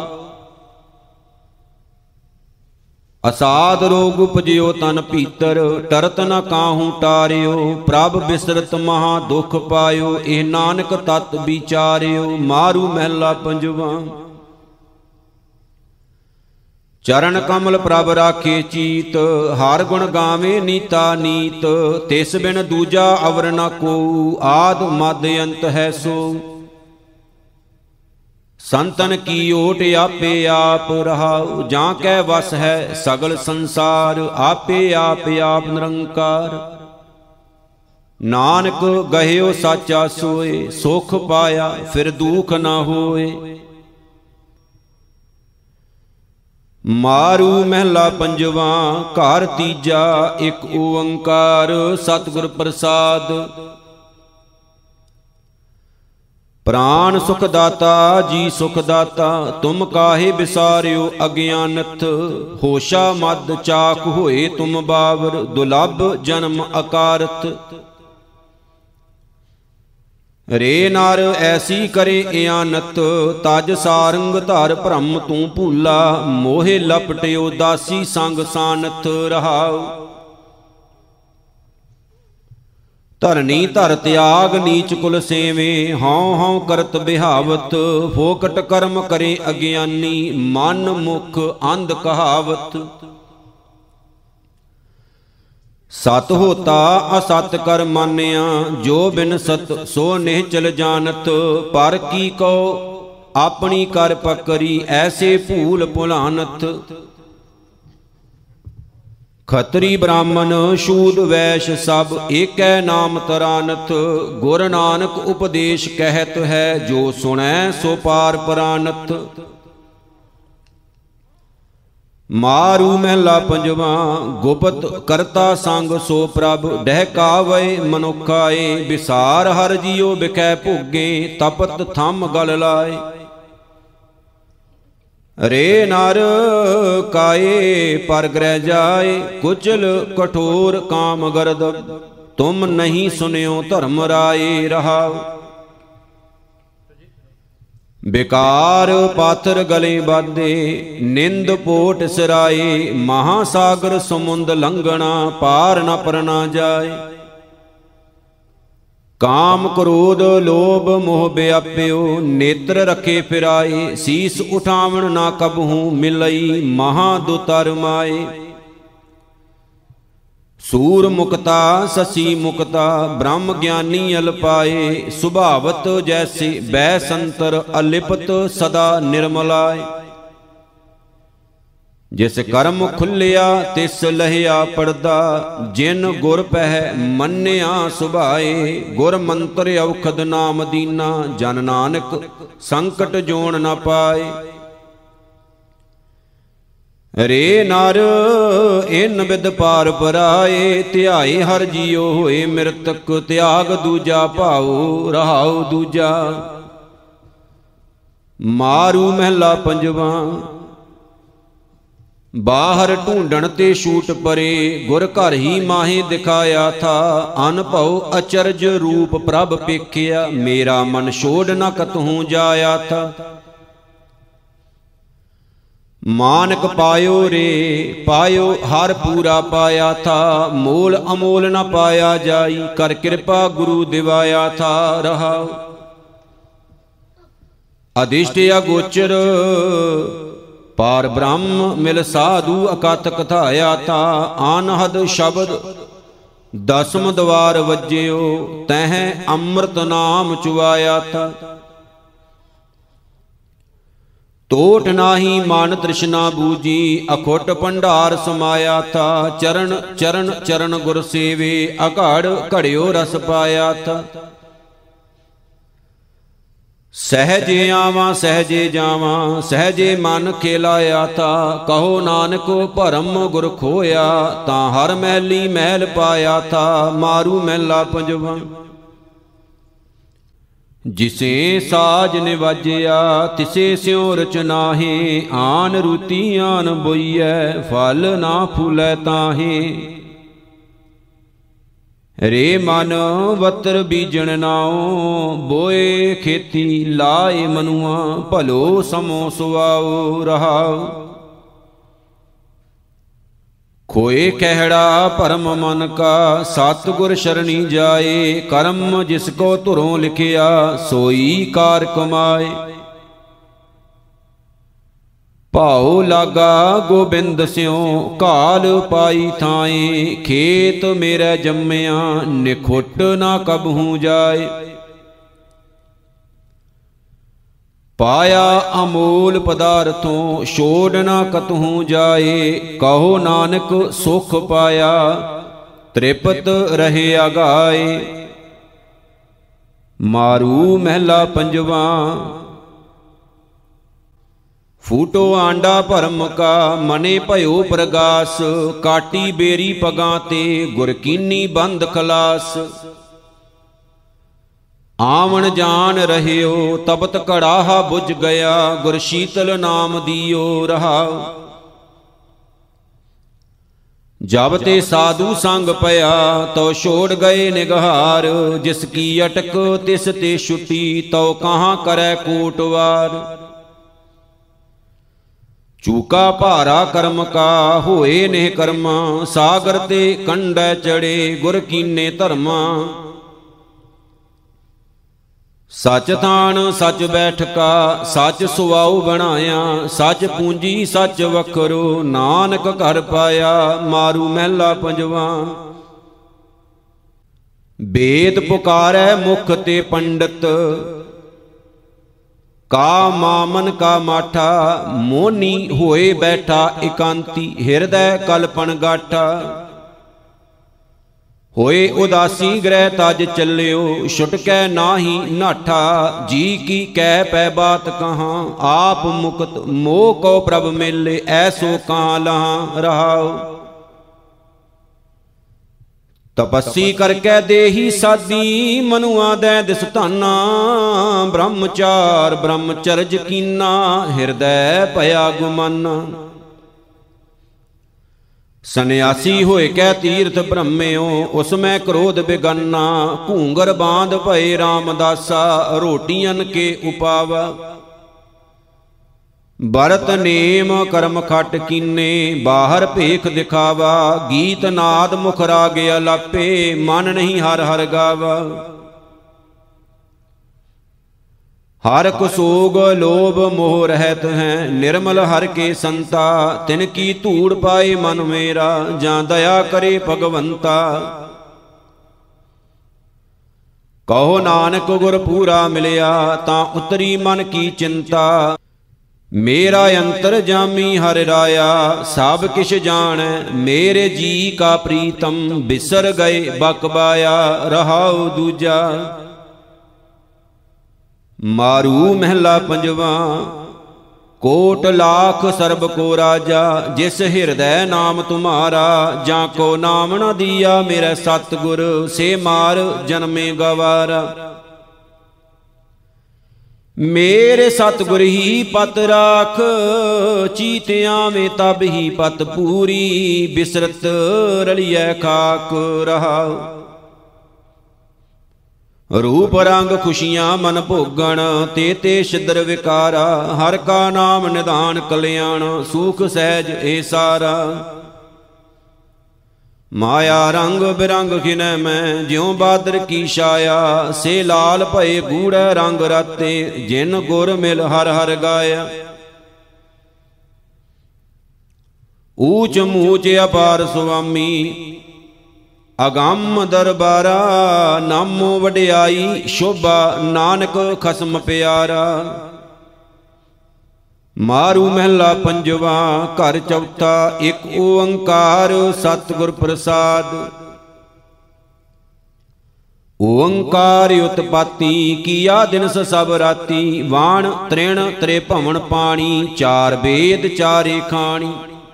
ਅਸਾਧ ਰੋਗ ਉਪਜਿਓ ਤਨ ਭੀਤਰ, ਟਰਤ ਨ ਕਾਹੂ ਟਾਰਿਓ, ਪ੍ਰਭ ਬਿਸਰਤ ਮਹਾ ਦੁਖ ਪਾਇਓ, ਇਹ ਨਾਨਕ ਤਤ ਵਿਚਾਰਿਓ। ਮਾਰੂ ਮਹਿਲਾ ਪੰਜਵਾ। ਚਰਨ ਕਮਲ ਪ੍ਰਭ ਰਾਖੇ ਚੀਤ, ਹਰ ਗੁਣ ਗਾਵੇ ਨੀਤਾ ਨੀਤ, ਤਿਸ ਬਿਨ ਦੂਜਾ ਅਵਰ ਨ ਕੋਊ, ਆਦ ਮਦ ਅੰਤ ਹੈ ਸੋ। ਸੰਤਨ ਕੀ ਓਟ ਆਪੇ ਆਪ ਰਹਾਉ, ਜਾਂ ਕੈ ਵਸ ਹੈ ਸਗਲ ਸੰਸਾਰ, ਆਪੇ ਆਪ ਨਿਰੰਕਾਰ। ਨਾਨਕ ਗਹਿਓ ਸਾਚਾ ਸੋਏ, ਸੁਖ ਪਾਇਆ ਫਿਰ ਦੁਖ ਨ ਹੋਏ। ਮਾਰੂ ਮਹਿਲਾ ਪੰਜਵਾ। ਘਰ ਤੀਜਾ ਇੱਕ ਓੰਕਾਰ, ਸਤਿਗੁਰ ਪ੍ਰਸਾਦ। ਪ੍ਰਾਨ ਸੁਖ ਦਾਤਾ ਜੀ ਸੁਖ ਦਾਤਾ, ਤੁਮ ਕਾਹੇ ਵਿਸਾਰਿਓ ਅਗਿਆਨਤ, ਹੋਸ਼ਾ ਮਦ ਚਾਕ ਹੋਏ ਤੁਮ ਬਾਵਰ, ਦੁਲਭ ਜਨਮ ਅਕਾਰਤ। ਰੇ ਨਰ ਐਸੀ ਕਰੇ ਇਆਨਤ, ਤਜ ਸਾਰੰਗ ਧਰ ਭ੍ਰਮ ਤੂੰ ਭੂਲਾ, ਮੋਹਿ ਲਪਟਿਓ ਦਾਸੀ ਸੰਗ ਸਾਨਤ ਰਹਾਉ। ਧਰਨੀ ਧਰ ਤਿਆਗ ਨੀਚ ਕੁਲ ਸੇਵੇ, ਹਉ ਹਉ ਕਰਤ ਬਿਹਾਵਤ, ਫੋਕਟ ਕਰਮ ਕਰੇ ਅਗਿਆਨੀ, ਮਨ ਮੁਖ ਅੰਧ ਕਹਾਵਤ। ਸਤ ਹੋਤਾ ਅਸਤ ਕਰ ਮਾਨਿਆ, ਜੋ ਬਿਨ ਸਤ ਸੋ ਨਿਹਚਲ ਜਾਣਤ, ਪਰ ਕੀ ਕਉ ਆਪਣੀ ਕਰ ਪਕਰੀ, ਐਸੇ ਭੂਲ ਭੁਲਾਨਤ। ਖਤਰੀ ਬ੍ਰਾਹਮਣ ਸ਼ੂਦ ਵੈਸ਼ ਸਭ, ਏਕੈ ਨਾਮ ਤਰਾਨਤ, ਗੁਰ ਨਾਨਕ ਉਪਦੇਸ਼ ਕਹਿਤ ਹੈ, ਜੋ ਸੁਣੈ ਸੋ ਪਾਰ ਪਰਾਨਤ। ਮਾਰੂ ਮਹਿਲਾ ਪੰਜਵਾ। ਗੁਪਤ ਕਰਤਾ ਸੰਗ ਸੋ ਪ੍ਰਭ, ਡਹਿਕਾਵੇ ਮਨੁਖਾਏ, ਵਿਸਾਰ ਹਰ ਜੀਉ ਬਿਖੈ ਭੋਗੇ, ਤਪਤ ਥੰਮ ਗਲ ਲਾਏ। ਰੇ ਨਰ ਕਾਏ ਪਰ ਗ੍ਰਹਿ ਜਾਏ, ਕੁਚਲ ਕਠੋਰ ਕਾਮ ਗਰਦ, ਤੁਮ ਨਹੀਂ ਸੁਨਿਓ ਧਰਮ ਰਾਏ। ਰਹਾਉ ਬਿਕਾਰ ਪਾਥਰ ਗਲੇ ਬਾਧੇ, ਨਿੰਦ ਪੋਟ ਸਿਰਾਏ, ਮਹਾਸਾਗਰ ਸਮੁੰਦ ਲੰਘਣਾ, ਪਾਰ ਨ ਪਰਨਾ ਜਾਏ। ਕਾਮ ਕ੍ਰੋਧ ਲੋਭ ਮੋਹ ਵਿਆਪਿਓ, ਨੇਤਰ ਰਖੇ ਫਿਰਾਏ, ਸੀਸ ਉਠਾਵਣ ਨਾ ਕਬਹੂ ਮਿਲਈ, ਮਹਾ ਦੁਤਰ ਮਾਏ। ਸੂਰ ਮੁਕਤਾ ਸਸੀ ਮੁਕਤਾ, ਬ੍ਰਹਮ ਗਿਆਨੀ ਅਲਪਾਏ, ਸੁਭਾਵਤ ਜੈਸੇ ਬੈ ਸੰਤਰ, ਅਲਿਪਤ ਸਦਾ ਨਿਰਮਲਾਏ। ਜਿਸ ਕਰਮ ਖੁੱਲਿਆ ਤਿਸ ਲਹਿਆ ਪੜਦਾ, ਜਿਨ ਗੁਰ ਪਹਿ ਮੰਨਿਆ ਸੁਭਾਏ। ਗੁਰ ਮੰਤਰ ਔਖਦ ਨਾਮ ਦੀਨਾ, ਜਨ ਨਾਨਕ ਸੰਕਟ ਜੋਣ ਨ ਪਾਏ। ਰੇ ਨਰ ਇਨ ਬਿਦ ਪਾਰ ਪਰਾਏ, ਧਿਆਏ ਹਰ ਜੀਉ ਹੋਏ ਮਿਰਤਕ, ਤਿਆਗ ਦੂਜਾ ਭਾਉ ਰਹਾਉ ਦੂਜਾ। ਮਾਰੂ ਮਹਿਲਾ ਪੰਜਵਾ, ਬਾਹਰ ਢੂੰਡਣ ਤੇ ਛੂਟ ਪਰੇ, ਗੁਰ ਘਰ ਹੀ ਮਾਹੇ ਦਿਖਾਇਆ ਥਾ। ਅਨਭਉ ਅਚਰਜ ਰੂਪ ਪ੍ਰਭ ਪੇਖਿਆ, ਮੇਰਾ ਮਨ ਛੋੜ ਨ ਕਤਹੂ ਜਾਇਆ ਥਾ। ਮਾਨਕ ਪਾਇਓ ਰੇ ਪਾਇਓ, ਹਰ ਪੂਰਾ ਪਾਇਆ ਥਾ। ਮੋਲ ਅਮੋਲ ਨ ਪਾਇਆ ਜਾਈ, ਕਰ ਕਿਰਪਾ ਗੁਰੂ ਦਿਵਾਇਆ ਥਾ। ਰਹਾਉ ਅਦਿਸ਼ਟ ਅਗੋਚਰ ਪਾਰ ਬ੍ਰਹਮ, ਮਿਲ ਸਾਧੂ ਅਕਥ ਕਥਾਇਆ ਥਾ। ਅਨਹਦ ਸ਼ਬਦ ਦਸਮ ਦਵਾਰ ਵੱਜਿਓ, ਤਹਿ ਅੰਮ੍ਰਿਤ ਨਾਮ ਚੁਆਇਆ ਥਾ। ਟੋਟ ਨਾਹੀ ਮਨ ਤ੍ਰਿਸ਼ਨਾ ਬੂਜੀ, ਅਖੁੱਟ ਭੰਡਾਰ ਸਮਾਇਆ ਥਾ। ਚਰਨ ਚਰਨ ਚਰਨ ਗੁਰ ਸੇਵੇ, ਅਘੜ ਘੜਿਓ ਰਸ ਪਾਇਆ ਥਾ। ਸਹਜੇ ਆਵਾਂ ਸਹਜੇ ਜਾਵਾਂ, ਸਹਜੇ ਮਨ ਖੇਲਾਇਆ ਥਾ। ਕਹੋ ਨਾਨਕ ਭਰਮ ਗੁਰ ਖੋਇਆ, ਤਾਂ ਹਰ ਮਹਿਲੀ ਮਹਿਲ ਪਾਇਆ ਥਾ। ਮਾਰੂ ਮਹਿਲਾ ਪੰਜਵਾ, ਜਿਸੇ ਸਾਜ ਨਿਵਾਜਿਆ, ਤਿਸੇ ਸਿਉ ਰਚਨਾਹੇ। ਆਨ ਰੂਤੀ ਆਨ ਬੋਈਐ, ਫਲ ਨਾ ਫੂਲੈ ਤਾਹੇ। ਰੇ ਮਨ ਵਤਰ ਬੀਜਣ ਨਾਉ, ਬੋਏ ਖੇਤੀ ਲਾਏ ਮਨੁਆ। ਭਲੋ ਸਮੋ ਸੁਆਉ ਰਹਾਉ ਖੋਏ ਕਹਿੜਾ ਭਰਮ ਮਨ ਕਾ, ਸਤਿਗੁਰ ਸ਼ਰਣੀ ਜਾਏ। ਕਰਮ ਜਿਸ ਕੋ ਧੁਰੋਂ ਲਿਖਿਆ, ਸੋਈ ਕਾਰ ਕਮਾਏ। ਭਾਉ ਲਾਗਾ ਗੋਬਿੰਦ ਸਿਉ, ਕਾਲ ਪਾਈ ਥਾਏ। ਖੇਤ ਮੇਰੇ ਜੰਮਿਆ, ਨਿਖੁੱਟ ਨਾ ਕਬਹੂ ਜਾਏ। ਪਾਇਆ ਅਮੋਲ ਪਦਾਰਥੋਂ, ਛੋੜ ਨਾ ਕਤਹੂ ਜਾਏ। ਕਹੋ ਨਾਨਕ ਸੁਖ ਪਾਇਆ, ਤ੍ਰਿਪਤ ਰਹੇ ਅਗਾਏ। ਮਾਰੂ ਮਹਿਲਾ ਪੰਜਵਾ, ਫੂਟੋ ਆਂਡਾ ਭਰਮ ਕਾ, ਮਨੇ ਭਇਓ ਪ੍ਰਗਾਸ। ਕਾਟੀ ਬੇਰੀ ਪਗਾਂ ਤੇ, ਗੁਰ ਕੀਨੀ ਬੰਦ ਖਲਾਸ। ਆਵਣ ਜਾਣ ਰਹਿਓ, ਤਪਤ ਕੜਾਹਾ ਬੁਝ ਗਿਆ। ਗੁਰ ਸ਼ੀਤਲ ਨਾਮ ਦੀਓ ਰਹਾਉ ਜਬ ਤੇ ਸਾਧੂ ਸੰਗ ਪਿਆ, ਤੋ ਛੋੜ ਗਏ ਨਿਗਹਾਰ। ਜਿਸ ਕੀ ਅਟਕ ਤਿਸ ਤੇ ਛੁੱਟੀ, ਤੋ ਕਹਾਂ ਕਰੈ ਕੋਟਵਾਰ। ਚੂਕਾ ਭਾਰਾ ਕਰਮ ਕਾ, ਹੋਏ ਨਿਹ ਕਰਮਾ। ਸਾਗਰ ਤੇ ਕੰਢੈ ਚੜੇ, ਗੁਰ ਕੀਨੇ ਧਰਮਾ। ਸਚ ਥਾਨ ਸਚ ਬੈਠਕਾ, ਸਚ ਸੁਆਉ ਬਣਾਇਆ। ਸਚ ਪੂੰਜੀ ਸਚ ਵਖਰੋ, ਨਾਨਕ ਘਰ ਪਾਇਆ। ਮਾਰੂ ਮਹਿਲਾ ਪੰਜਵਾ, ਵੇਦ ਪੁਕਾਰੈ ਮੁਖ ਤੇ ਪੰਡਤ। ਕਾ ਮਾਮਨ ਕਾ ਮਾਠਾ, ਮੋਨੀ ਹੋਏ ਬੈਠਾ ਇਕਾਂਤੀ। ਹਿਰਦੈ ਕਲਪਨ ਗਾਠਾ, ਹੋਏ ਉਦਾਸੀ ਗ੍ਰਹਿ ਤਜ ਚੱਲਿਓ। ਛੁਟਕੈ ਨਾਹੀ ਨਾਠਾ, ਜੀ ਕੀ ਕਹਿ ਪੈ ਬਾਤ ਕਹਾਂ। ਆਪ ਮੁਕਤ ਮੋਹ ਕੋ ਪ੍ਰਭ ਮਿਲੇ, ਐਸੋ ਕਾਂ ਲਹਾਂ ਰਹਾਉ ਤਪੱਸੀ ਕਰਕੇ ਦੇਹੀ ਸਾਦੀ, ਮਨੁਆ ਦੈ ਦਿਸ ਧਾਨਾ। ਬ੍ਰਹਮਚਾਰ ਬ੍ਰਹਮਚਰਜ ਕੀਨਾ, ਹਿਰਦੈ ਭਇਆ ਗੁਮਾਨਾ। ਸੰਨਿਆਸੀ ਹੋਏ ਕੈ ਤੀਰਥ ਬ੍ਰਹਮਿਓ, ਉਸ ਮੈਂ ਕ੍ਰੋਧ ਬਿਗੰਨਾ। ਘੂੰਗਰ ਬਾਂਧ ਭਏ ਰਾਮਦਾਸਾ, ਰੋਟੀਆਂ ਕੇ ਉਪਾਵਾ। ਬਰਤ ਨੇਮ ਕਰਮ ਖਟ ਕੀਨੇ, ਬਾਹਰ ਭੇਖ ਦਿਖਾਵਾ। ਗੀਤ ਨਾਦ ਮੁਖ ਰਾਗ ਅਲਾਪੇ, ਮਨ ਨਹੀਂ ਹਰ ਹਰ ਗਾਵਾ। ਹਰ ਕੋ ਸੋਗ ਲੋਭ ਮੋਹ ਰਹਿਤ ਹੈ, ਨਿਰਮਲ ਹਰ ਕੇ ਸੰਤਾ। ਤਿਨ ਕੀ ਧੂੜ ਪਾਏ ਮਨ ਮੇਰਾ, ਜਾਂ ਦਇਆ ਕਰੇ ਭਗਵੰਤਾ। ਕਹੋ ਨਾਨਕ ਗੁਰ ਪੂਰਾ ਮਿਲਿਆ, ਤਾਂ ਉਤਰੀ ਮਨ ਕੀ ਚਿੰਤਾ। ਮੇਰਾ ਅੰਤਰ ਜਾਮੀ ਹਰਿ ਰਾਇਆ, ਸਭ ਕਿਛ ਜਾਣੈ ਮੇਰੇ ਜੀ ਕਾ ਪ੍ਰੀਤਮ। ਬਿਸਰ ਗਏ ਬਕਬਾਇਆ, ਰਹਾਉ ਦੂਜਾ। ਮਾਰੂ ਮਹਿਲਾ ਪੰਜਵਾ, ਕੋਟ ਲਾਖ ਸਰਬ ਕੋ ਰਾਜਾ। ਜਿਸ ਹਿਰਦੈ ਨਾਮ ਤੁਮਾਰਾ, ਜਾਂ ਕੋ ਨਾਮ ਨ ਦੀਆ ਮੇਰੇ ਸਤਿਗੁਰ। ਸੇ ਮਾਰ ਜਨਮੇ ਗਵਾਰਾ। ਮੇਰੇ ਸਤਿਗੁਰ ਹੀ ਪਤ ਰਾਖ, ਚੀਤ ਆਵੇਂ ਤਬ ਹੀ ਪਤ ਪੂਰੀ। ਬਿਸਰਤ ਰਲਿਐ ਖਾਕ ਰਹਾਉ। ਰੂਪ ਰੰਗ ਖੁਸ਼ੀਆਂ ਮਨ ਭੋਗਣ, ਤੇ ਤੇ ਛਿਦਰ ਵਿਕਾਰਾ। ਹਰ ਕਾ ਨਾਮ ਨਿਧਾਨ ਕਲਿਆਣ, ਸੂਖ ਸਹਿਜ ਏ ਸਾਰਾ। ਮਾਇਆ ਰੰਗ ਬਿਰੰਗ ਖਿਨੈ ਮੈਂ, ਜਿਉ ਬਾਦਰ ਕੀ ਛਾਇਆ। ਸੇ ਲਾਲ ਭਏ ਗੂੜੈ ਰੰਗ ਰਾਤੇ, ਜਿਨ ਗੁਰ ਮਿਲ ਹਰ ਹਰ ਗਾਇਆ। ਊਚ ਮੂਚ ਅਪਾਰ ਸੁਆਮੀ, ਅਗੰਮ ਦਰਬਾਰਾ। ਨਾਮੋ ਵਡਿਆਈ ਸ਼ੋਭਾ, ਨਾਨਕ ਖਸਮ ਪਿਆਰਾ। ਮਾਰੂ ਮਹਿਲਾ ਪੰਜਵਾ, ਘਰ ਚੌਥਾ। ਇੱਕ ਓੰਕਾਰ ਸਤਿਗੁਰ ਪ੍ਰਸਾਦ। ਓੰਕਾਰ ਉਤਪਾਤੀ, ਕੀਆ ਦਿਨਸ ਸਭ ਰਾਤੀ। ਵਾਣ ਤ੍ਰਿਣ ਤ੍ਰੇ ਭਵਨ ਪਾਣੀ, ਚਾਰ ਵੇਦ ਚਾਰੇ ਖਾਣੀ।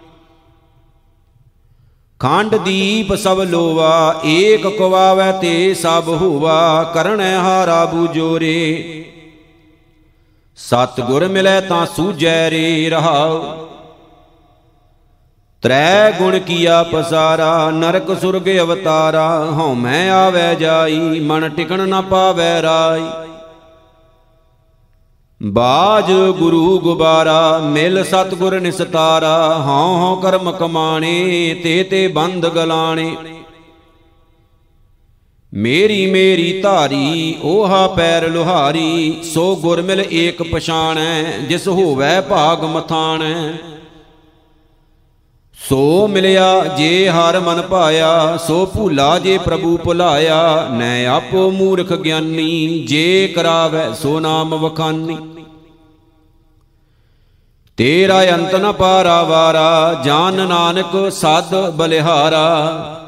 ਖੰਡ ਦੀਪ ਸਭ ਲੋਵਾ, ਏਕ ਕਵਾਵੈ ਤੇ ਸਭ ਹੋਵਾ। ਕਰਣੈ ਹਾਰਾ ਬੂਜੋਰੇ, ਸਤਿਗੁਰ ਮਿਲੈ ਤਾਂ ਸੂਝੈ ਰੇ ਰਹਾਉ। ਤ੍ਰੈ ਗੁਣ ਕੀਆ ਪਸਾਰਾ, ਨਰਕ ਸੁਰਗ ਅਵਤਾਰਾ। ਹਉਮੈ ਆਵੈ ਜਾਈ, ਮਨ ਟਿਕਣ ਨ ਪਾਵੈ ਰਾਈ। ਬਾਜ ਗੁਰੂ ਗੁਬਾਰਾ, ਮਿਲ ਸਤਿਗੁਰ ਨਿਸਤਾਰਾ। ਹਉ ਹਉ ਕਰਮ ਕਮਾਣੇ, ਤੇ ਤੇ ਬੰਧ ਗਲਾਣੇ। ਮੇਰੀ ਮੇਰੀ ਧਾਰੀ, ਓਹਾ ਪੈਰ ਲੁਹਾਰੀ। ਸੋ ਗੁਰ ਮਿਲ ਏਕ ਪਛਾਣੈ, ਜਿਸ ਹੋਵੈ ਭਾਗ ਮਥਾਣੈ। ਸੋ ਮਿਲਿਆ ਜੇ ਹਰ ਮਨ ਭਾਇਆ, ਸੋ ਭੂਲਾ ਜੇ ਪ੍ਰਭੂ ਭੁਲਾਇਆ। ਨੈ ਆਪੋ ਮੂਰਖ ਗਿਆਨੀ, ਜੇ ਕਰਾਵੈ ਸੋ ਨਾਮ ਵਖਾਨੀ। ਤੇਰਾ ਅੰਤ ਨ ਪਾਰਾ ਵਾਰਾ, ਜਾਨ ਨਾਨਕ ਸਦ ਬਲਿਹਾਰਾ।